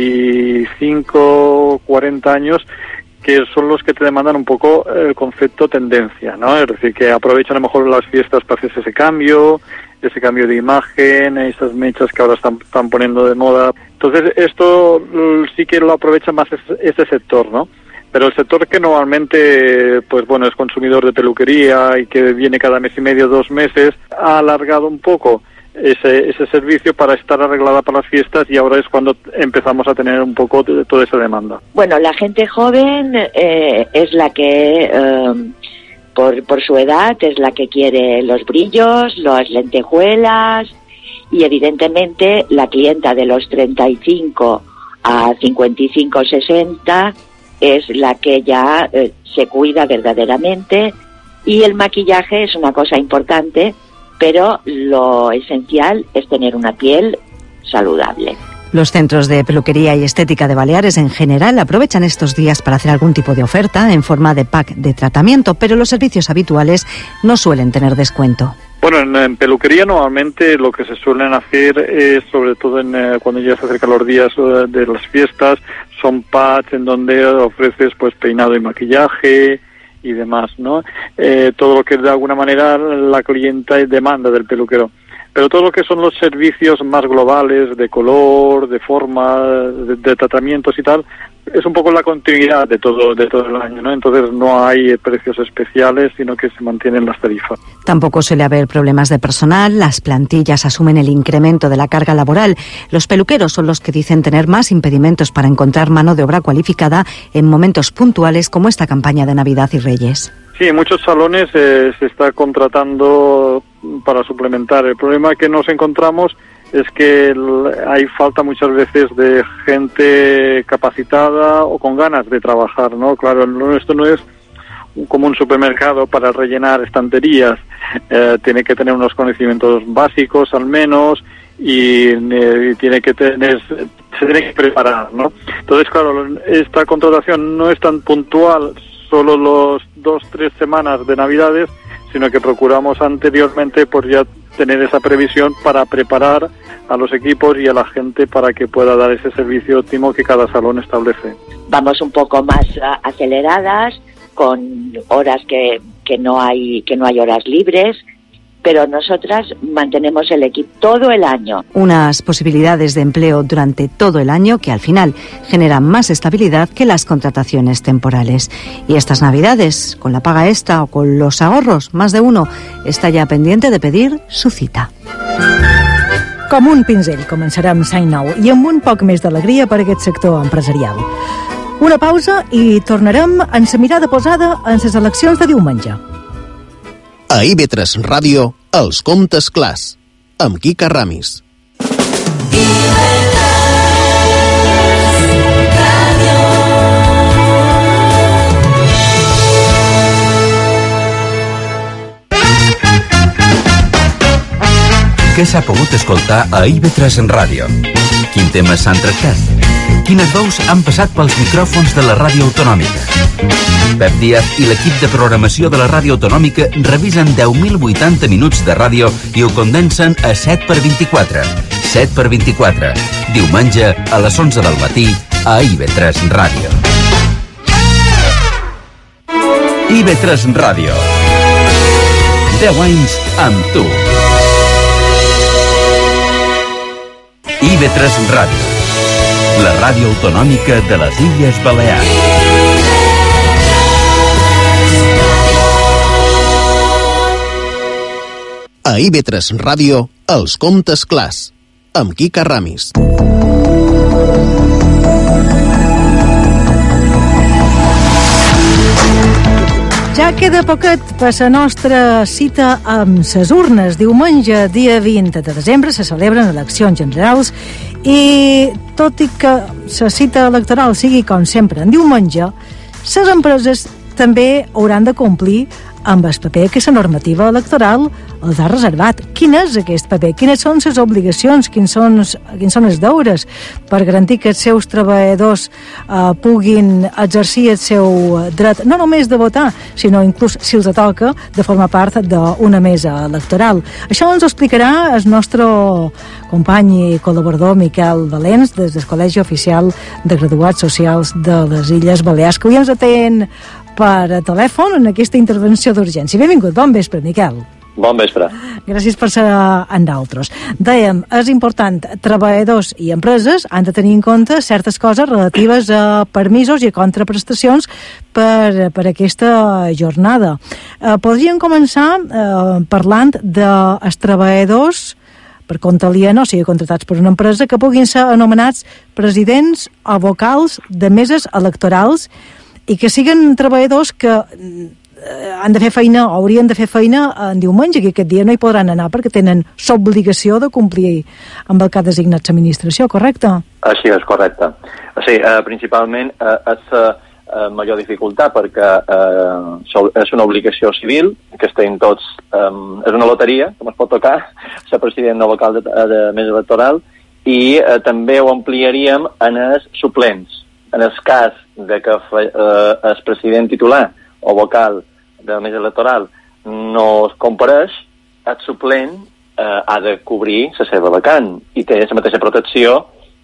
25 40 años, que son los que te demandan un poco el concepto tendencia, ¿no? Es decir, que aprovechan a lo mejor las fiestas para hacerse ese cambio de imagen, esas mechas que ahora están poniendo de moda. Entonces, esto sí que lo aprovecha más ese sector, ¿no? Pero el sector que normalmente, pues bueno, es consumidor de peluquería y que viene cada mes y medio, 2 meses, ha alargado un poco ese servicio para estar arreglada para las fiestas, y ahora es cuando empezamos a tener un poco de toda esa demanda. Bueno, la gente joven es la que, por su edad, es la que quiere los brillos, las lentejuelas, y evidentemente la clienta de los 35 a 55, 60 es la que ya se cuida verdaderamente, y el maquillaje es una cosa importante, pero lo esencial es tener una piel saludable. Los centros de peluquería y estética de Baleares en general aprovechan estos días para hacer algún tipo de oferta en forma de pack de tratamiento, pero los servicios habituales no suelen tener descuento. Bueno, en peluquería normalmente lo que se suelen hacer es, sobre todo cuando ya se acercan los días de las fiestas, son packs en donde ofreces pues peinado y maquillaje y demás, ¿no? Todo lo que de alguna manera la clienta demanda del peluquero. Pero todo lo que son los servicios más globales, de color, de forma, de tratamientos y tal, es un poco la continuidad de todo el año, ¿no? Entonces no hay precios especiales, sino que se mantienen las tarifas. Tampoco suele haber problemas de personal, las plantillas asumen el incremento de la carga laboral. Los peluqueros son los que dicen tener más impedimentos para encontrar mano de obra cualificada en momentos puntuales como esta campaña de Navidad y Reyes. Sí, en muchos salones se está contratando para suplementar. El problema que nos encontramos es que hay falta muchas veces de gente capacitada o con ganas de trabajar, ¿no? Claro, esto no es como un supermercado para rellenar estanterías. Tiene que tener unos conocimientos básicos al menos y se tiene que preparar, ¿no? Entonces, claro, esta contratación no es tan puntual solo los 2-3 semanas de Navidades, sino que procuramos anteriormente pues ya tener esa previsión para preparar a los equipos y a la gente para que pueda dar ese servicio óptimo que cada salón establece. Vamos un poco más aceleradas, con horas que no hay horas libres, pero nosotras mantenemos el equipo todo el año. Unas posibilidades de empleo durante todo el año que al final generan más estabilidad que las contrataciones temporales. Y estas Navidades, con la paga extra o con los ahorros, más de uno está ja pendiente de pedir su cita. Com un pinzell començarem l'any nou i amb un poc més d'alegria per a aquest sector empresarial. Una pausa i tornarem amb la mirada posada en les eleccions de diumenge. A IB3 Ràdio, Els comptes clars, amb Quica Ramis. Què s'ha pogut escoltar a IB3 Ràdio? Quin temes s'han tractat? Quines veus han passat pels micròfons de la ràdio autonòmica? Pep Díaz i l'equip de programació de la ràdio autonòmica revisen 10.080 minuts de ràdio i ho condensen a 7x24. 7x24. Diumenge a les 11 del matí a IB3 Ràdio. IB3 Ràdio. 10 anys amb tu. IB3 Ràdio, la ràdio autonòmica de les Illes Balears. A IB3 Ràdio, Els Comptes Clars, amb Quica Ramis. Ja queda poquet per la nostra cita amb ses urnes. Diumenge, dia 20 de desembre, se celebren eleccions generals i, tot i que la cita electoral sigui, com sempre, en diumenge, les empreses també hauran de complir amb el paper que la normativa electoral els ha reservat. Quin és aquest paper? Quines són les obligacions? Quins són els deures per garantir que els seus treballadors puguin exercir el seu dret, no només de votar, sinó inclús, si els toca, de formar part d'una mesa electoral? Això ens ho explicarà el nostre company i col·laborador Miquel Valens des del Col·legi Oficial de Graduats Socials de les Illes Balears, que avui ens atén per telèfon en aquesta intervenció d'urgència. Benvingut, bon vespre, Miquel. Bon vespre. Gràcies per ser amb nosaltres. Dèiem, és important, treballadors i empreses han de tenir en compte certes coses relatives a permisos i a contraprestacions per aquesta jornada. Podríem començar parlant dels treballadors per compte aliè, no sigui contratats per una empresa, que puguin ser anomenats presidents o vocals de meses electorals i que siguin treballadors que han de fer feina o haurien de fer feina en diumenge, que aquest dia no hi podran anar perquè tenen l'obligació de complir amb el que ha designat l'administració, correcte? Així és, correcte. Sí, principalment és major dificultat perquè és una obligació civil que estem tots, és una loteria, com es pot tocar, ser president del local de mesa electoral, i també ho ampliaríem en els suplents. En el cas de que el president titular o vocal de la mesa electoral no es compareix, el suplent ha de cobrir la seva vacant i té la mateixa protecció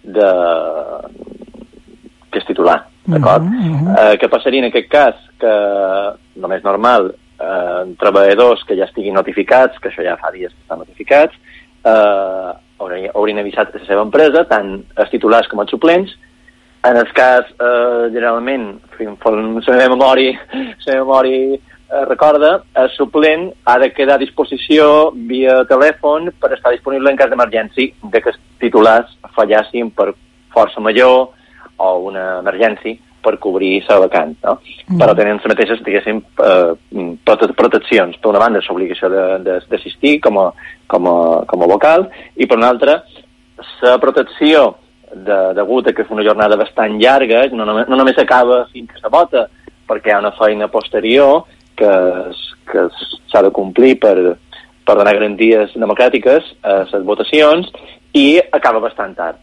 que és titular, d'acord? Què passaria en aquest cas? Que, el més normal, treballadors que ja estiguin notificats, que això ja fa dies que estan notificats, haurien avisat la seva empresa, tant els titulars com els suplents. En el cas, generalment, la memòria recorda, el suplent ha de quedar a disposició via telèfon per estar disponible en cas d'emergència, de que els titulars fallassin per força major o una emergència per cobrir la vacant, no? Però tenen les mateixes, diguéssim, proteccions. Per una banda, l'obligació d'assistir com a vocal, i per una altra, la protecció degut a que és una jornada bastant llarga, no només acaba fins que se vota, perquè hi ha una feina posterior que s'ha de complir per donar garanties democràtiques a les votacions, i acaba bastant tard.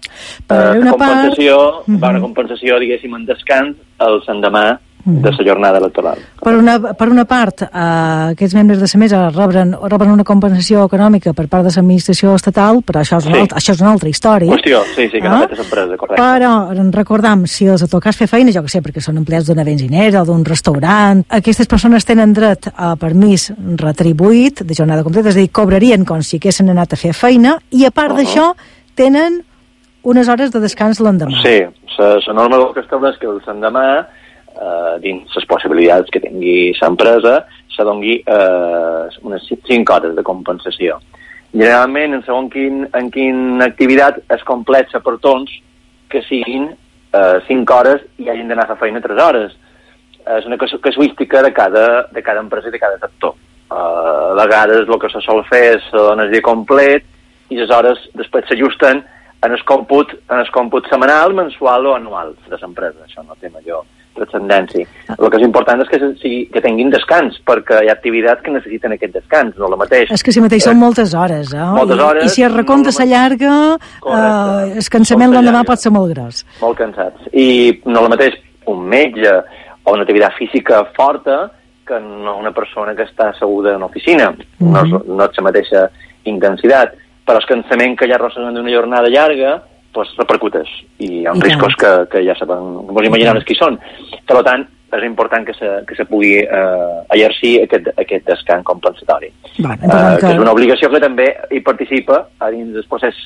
Va una compensació, diguéssim, en descans el l'endemà de la jornada electoral. Per una part, aquests membres de la mesa reben una compensació econòmica per part de l'administració estatal, però això és una altra història. Qüestió, sí, que no fet l'empresa, correcte. Però recordam, si els tocàs fer feina, jo que sé, perquè són empleats d'una benzinera o d'un restaurant, aquestes persones tenen dret a permís retribuït de jornada completa, és a dir, cobrarien com si haguessin anat a fer feina, i a part d'això tenen unes hores de descans l'endemà. Sí, la norma del que estableix que l'endemà, dins les possibilitats que tingui l'empresa, se doni unes 5 hores de compensació. Generalment, en quina activitat es complexa per torns que siguin 5 hores i hagin d'anar a fer feina 3 hores. És una casuística de cada empresa i de cada sector. A vegades el que se sol fer és donar el dia complet i les hores després s'ajusten en el còmput setmanal, mensual o anual de l'empresa. Això no té major transcendència. El que és important és que tinguin descans, perquè hi ha activitats que necessiten aquest descans, no la mateix. És que si mateix són moltes hores, Moltes hores. I si el recompte s'allarga, el cansament l'endemà pot ser molt gros. Molt cansats. I no la mateix un metge o una activitat física forta que no una persona que està asseguda en una oficina. No és la mateixa intensitat. Però el cansament que hi ha darrere d'una jornada llarga repercuteix, i hi ha riscos que ja sabem, ens imaginem qui són. Per tant, és important que se pugui exercir aquest descans compensatori. Que és una obligació que també hi participa a dins del procés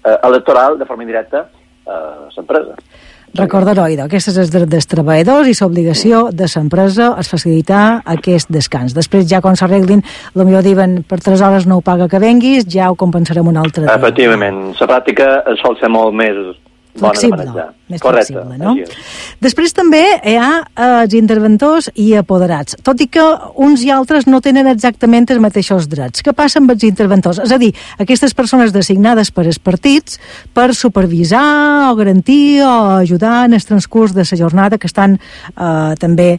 electoral de forma indirecta a l'empresa. Recordar-ho, aquest és el dret dels treballadors i l'obligació de l'empresa és facilitar aquest descans. Després, ja quan s'arreglin, potser diuen per 3 hores no ho paga que venguis, ja ho compensarem un altre dia. Efectivament, la pràctica sol ser molt més flexible, més correcte, flexible, no? Després també hi ha els interventors i apoderats, tot i que uns i altres no tenen exactament els mateixos drets. Què passa amb els interventors? És a dir, aquestes persones designades per els partits per supervisar o garantir o ajudar en el transcurs de la jornada que estan també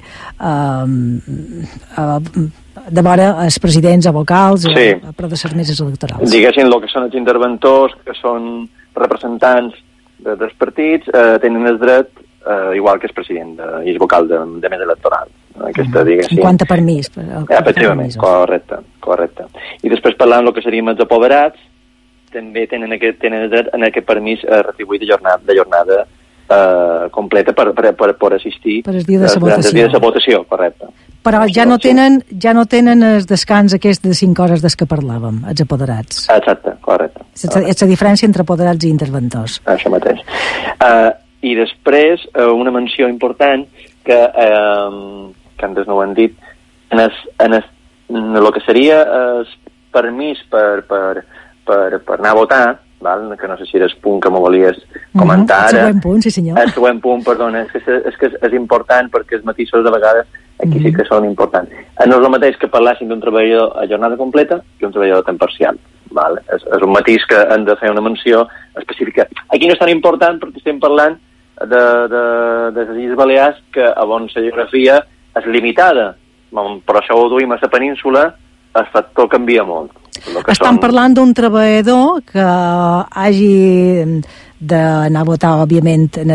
de vora els presidents o vocals per de les meses electorals. Diguéssim, el que són els interventors, que són representants dels partits, tenen el dret igual que el president i el vocal de mesa electoral. Aquesta, diguéssim... En quant a permís. Efectivament, correcte. I després parlant del que serien els apoderats, també tenen el dret en aquest permís retribuït de jornada completa per assistir per el dia de la votació, correcte. Però ja no tenen el descans aquest de 5 hores des que parlàvem, els apoderats. Exacte, correcte. És la diferència entre apoderats i interventors. Això mateix. I després, una menció important que antes no ho han dit, en el que seria el permís per anar a votar, val? Que no sé si era el punt que m'ho volies comentar ara. El següent punt, sí senyor. El següent punt, perdona, és que és important perquè els matisos de vegades aquí sí que són importants. No és el mateix que parlàssim d'un treballador a jornada completa que un treballador a temps parcial. Val? És un matís que han de fer una menció específica. Aquí no és tan important perquè estem parlant de les Illes Balears que on la geografia és limitada, però això ho duim a la península, el factor canvia molt. Estan parlant d'un treballador que hagi d'anar a votar, òbviament, en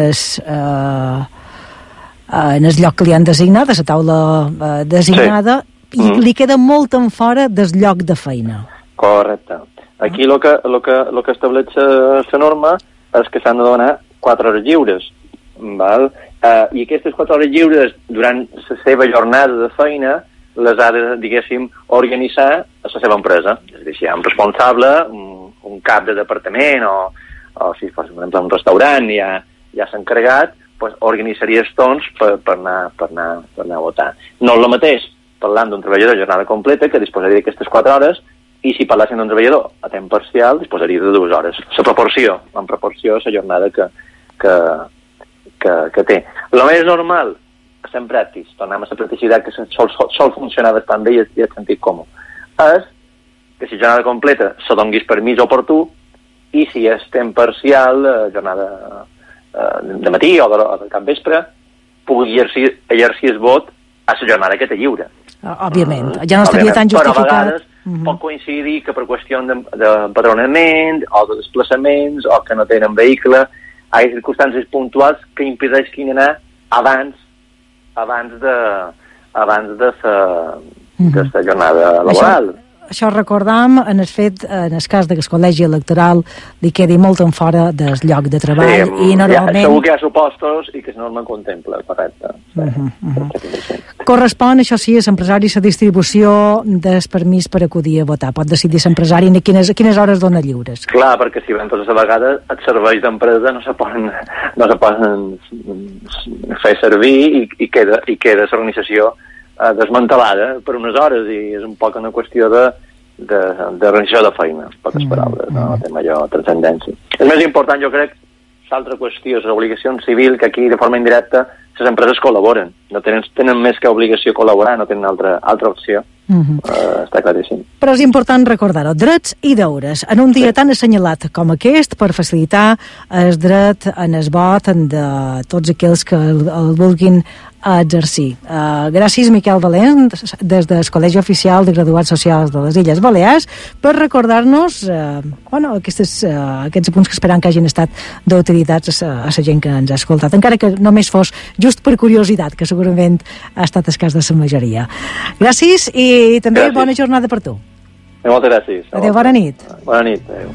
el lloc que li han designat, a la taula designada, i li queda molt en fora del lloc de feina. Correcte. Aquí el que estableix la norma és que s'han de donar 4 hores lliures. Val? I aquestes 4 hores lliures, durant la seva jornada de feina, les ha de, diguéssim, organitzar a la seva empresa. És a dir, si hi ha un responsable, un cap de departament, o si fos, per exemple, un restaurant ja s'ha encarregat, pues, organitzaria estons per anar a votar. No és el mateix parlant d'un treballador a jornada completa, que disposaria d'aquestes 4 hores, i si parlàssim d'un treballador a temps parcial, disposaria de 2 hores. En proporció a la jornada que té. El més normal, sent pràctics, tornem a la practicitat que sol funcionar bastant bé i el sentit comú, és que si jornada completa se donguis permís oportú i si és temps parcial, jornada de matí o de cap vespre, pugui exercir el vot a la jornada que té lliure. Òbviament, ja no estaria tan justificat. Però a vegades pot coincidir que per qüestió d'empadronament o de desplaçaments o que no tenen vehicle, hi ha circumstàncies puntuals que impedeixin anar abans de la jornada laboral. Això recordam en el fet, en el cas que el col·legi electoral li quedi molt en fora del lloc de treball i normalment... Segur que hi ha supostos i que la norma contempla, correcte. Correspon, això sí, a l'empresari la distribució del permís per acudir a votar. Pot decidir l'empresari a quines hores dona lliures. Clar, perquè si ben totes a vegades els serveis d'empresa no se poden fer servir i queda l'organització desmantelada per unes hores i és un poc una qüestió d'organització de feina, poques paraules, no té major transcendència. És més important, jo crec, l'altra qüestió és l'obligació civil, que aquí de forma indirecta les empreses col·laboren, no tenen més que obligació col·laborar, no tenen altra opció. Està claríssim. Però és important recordar-ho, drets i deures en un dia tan assenyalat com aquest per facilitar el dret en el vot de tots aquells que el vulguin exercir. Gràcies, Miquel Valent, des del Col·legi Oficial de Graduats Socials de les Illes Balears, per recordar-nos aquests punts que esperam que hagin estat d'utilitats a la gent que ens ha escoltat, encara que només fos just per curiositat, que segurament ha estat el cas de la majoria. Gràcies i també bona jornada per tu. Moltes gràcies. Adéu, bona nit. Bona nit, adéu.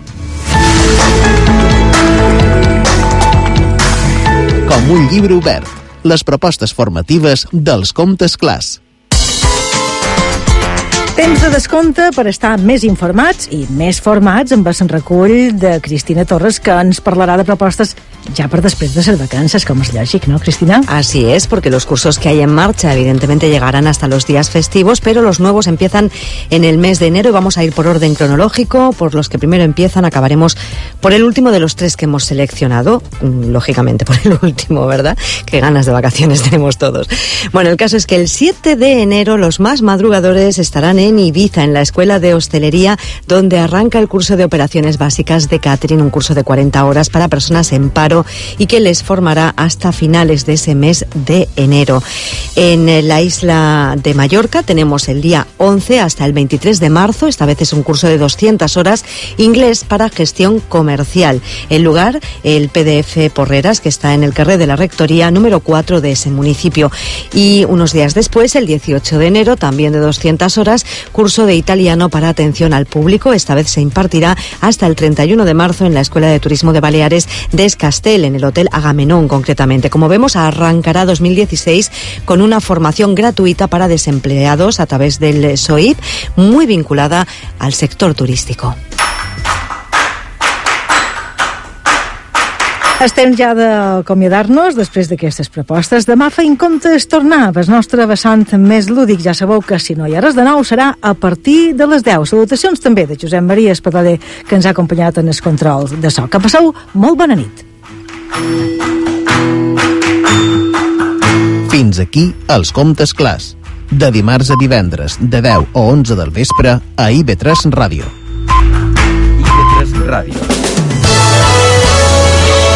Com un llibre obert, les propostes formatives dels Comtes Clars. Temps de descompte per estar més informats i més formats amb el recull de Cristina Torres, que ens parlarà de propostes ya por después de las vacances, como es lógico, ¿no, Cristina? Así es, porque los cursos que hay en marcha evidentemente llegarán hasta los días festivos, pero los nuevos empiezan en el mes de enero y vamos a ir por orden cronológico. Por los que primero empiezan, acabaremos por el último de los tres que hemos seleccionado, lógicamente por el último, ¿verdad? Qué ganas de vacaciones tenemos todos. Bueno, el caso es que el 7 de enero los más madrugadores estarán en Ibiza, en la Escuela de Hostelería, donde arranca el curso de operaciones básicas de catering, un curso de 40 horas para personas en paro y que les formará hasta finales de ese mes de enero. En la isla de Mallorca tenemos el día 11 hasta el 23 de marzo, esta vez es un curso de 200 horas, inglés para gestión comercial. El lugar, el PDF Porreras, que está en el carrer de la Rectoría número 4 de ese municipio. Y unos días después, el 18 de enero, también de 200 horas, curso de italiano para atención al público. Esta vez se impartirá hasta el 31 de marzo en la Escuela de Turismo de Baleares de Escastel, en el Hotel Agamenón concretamente. Como vemos, arrancará 2016 con una formación gratuita para desempleados a través del SOIP, muy vinculada al sector turístico. Estem ja d'acomiadar-nos després d'aquestes propostes. Demà feim comptes tornar pel nostre vessant més lúdic. Ja sabeu que si no hi ha res de nou serà a partir de les 10. Salutacions també de Josep Maria Espadaler, que ens ha acompanyat en els controls de so. Que passeu molt bona nit. Fins aquí els comptes clars. De dimarts a divendres, de 10 a 11 del vespre, a IB3 Ràdio. IB3 Ràdio.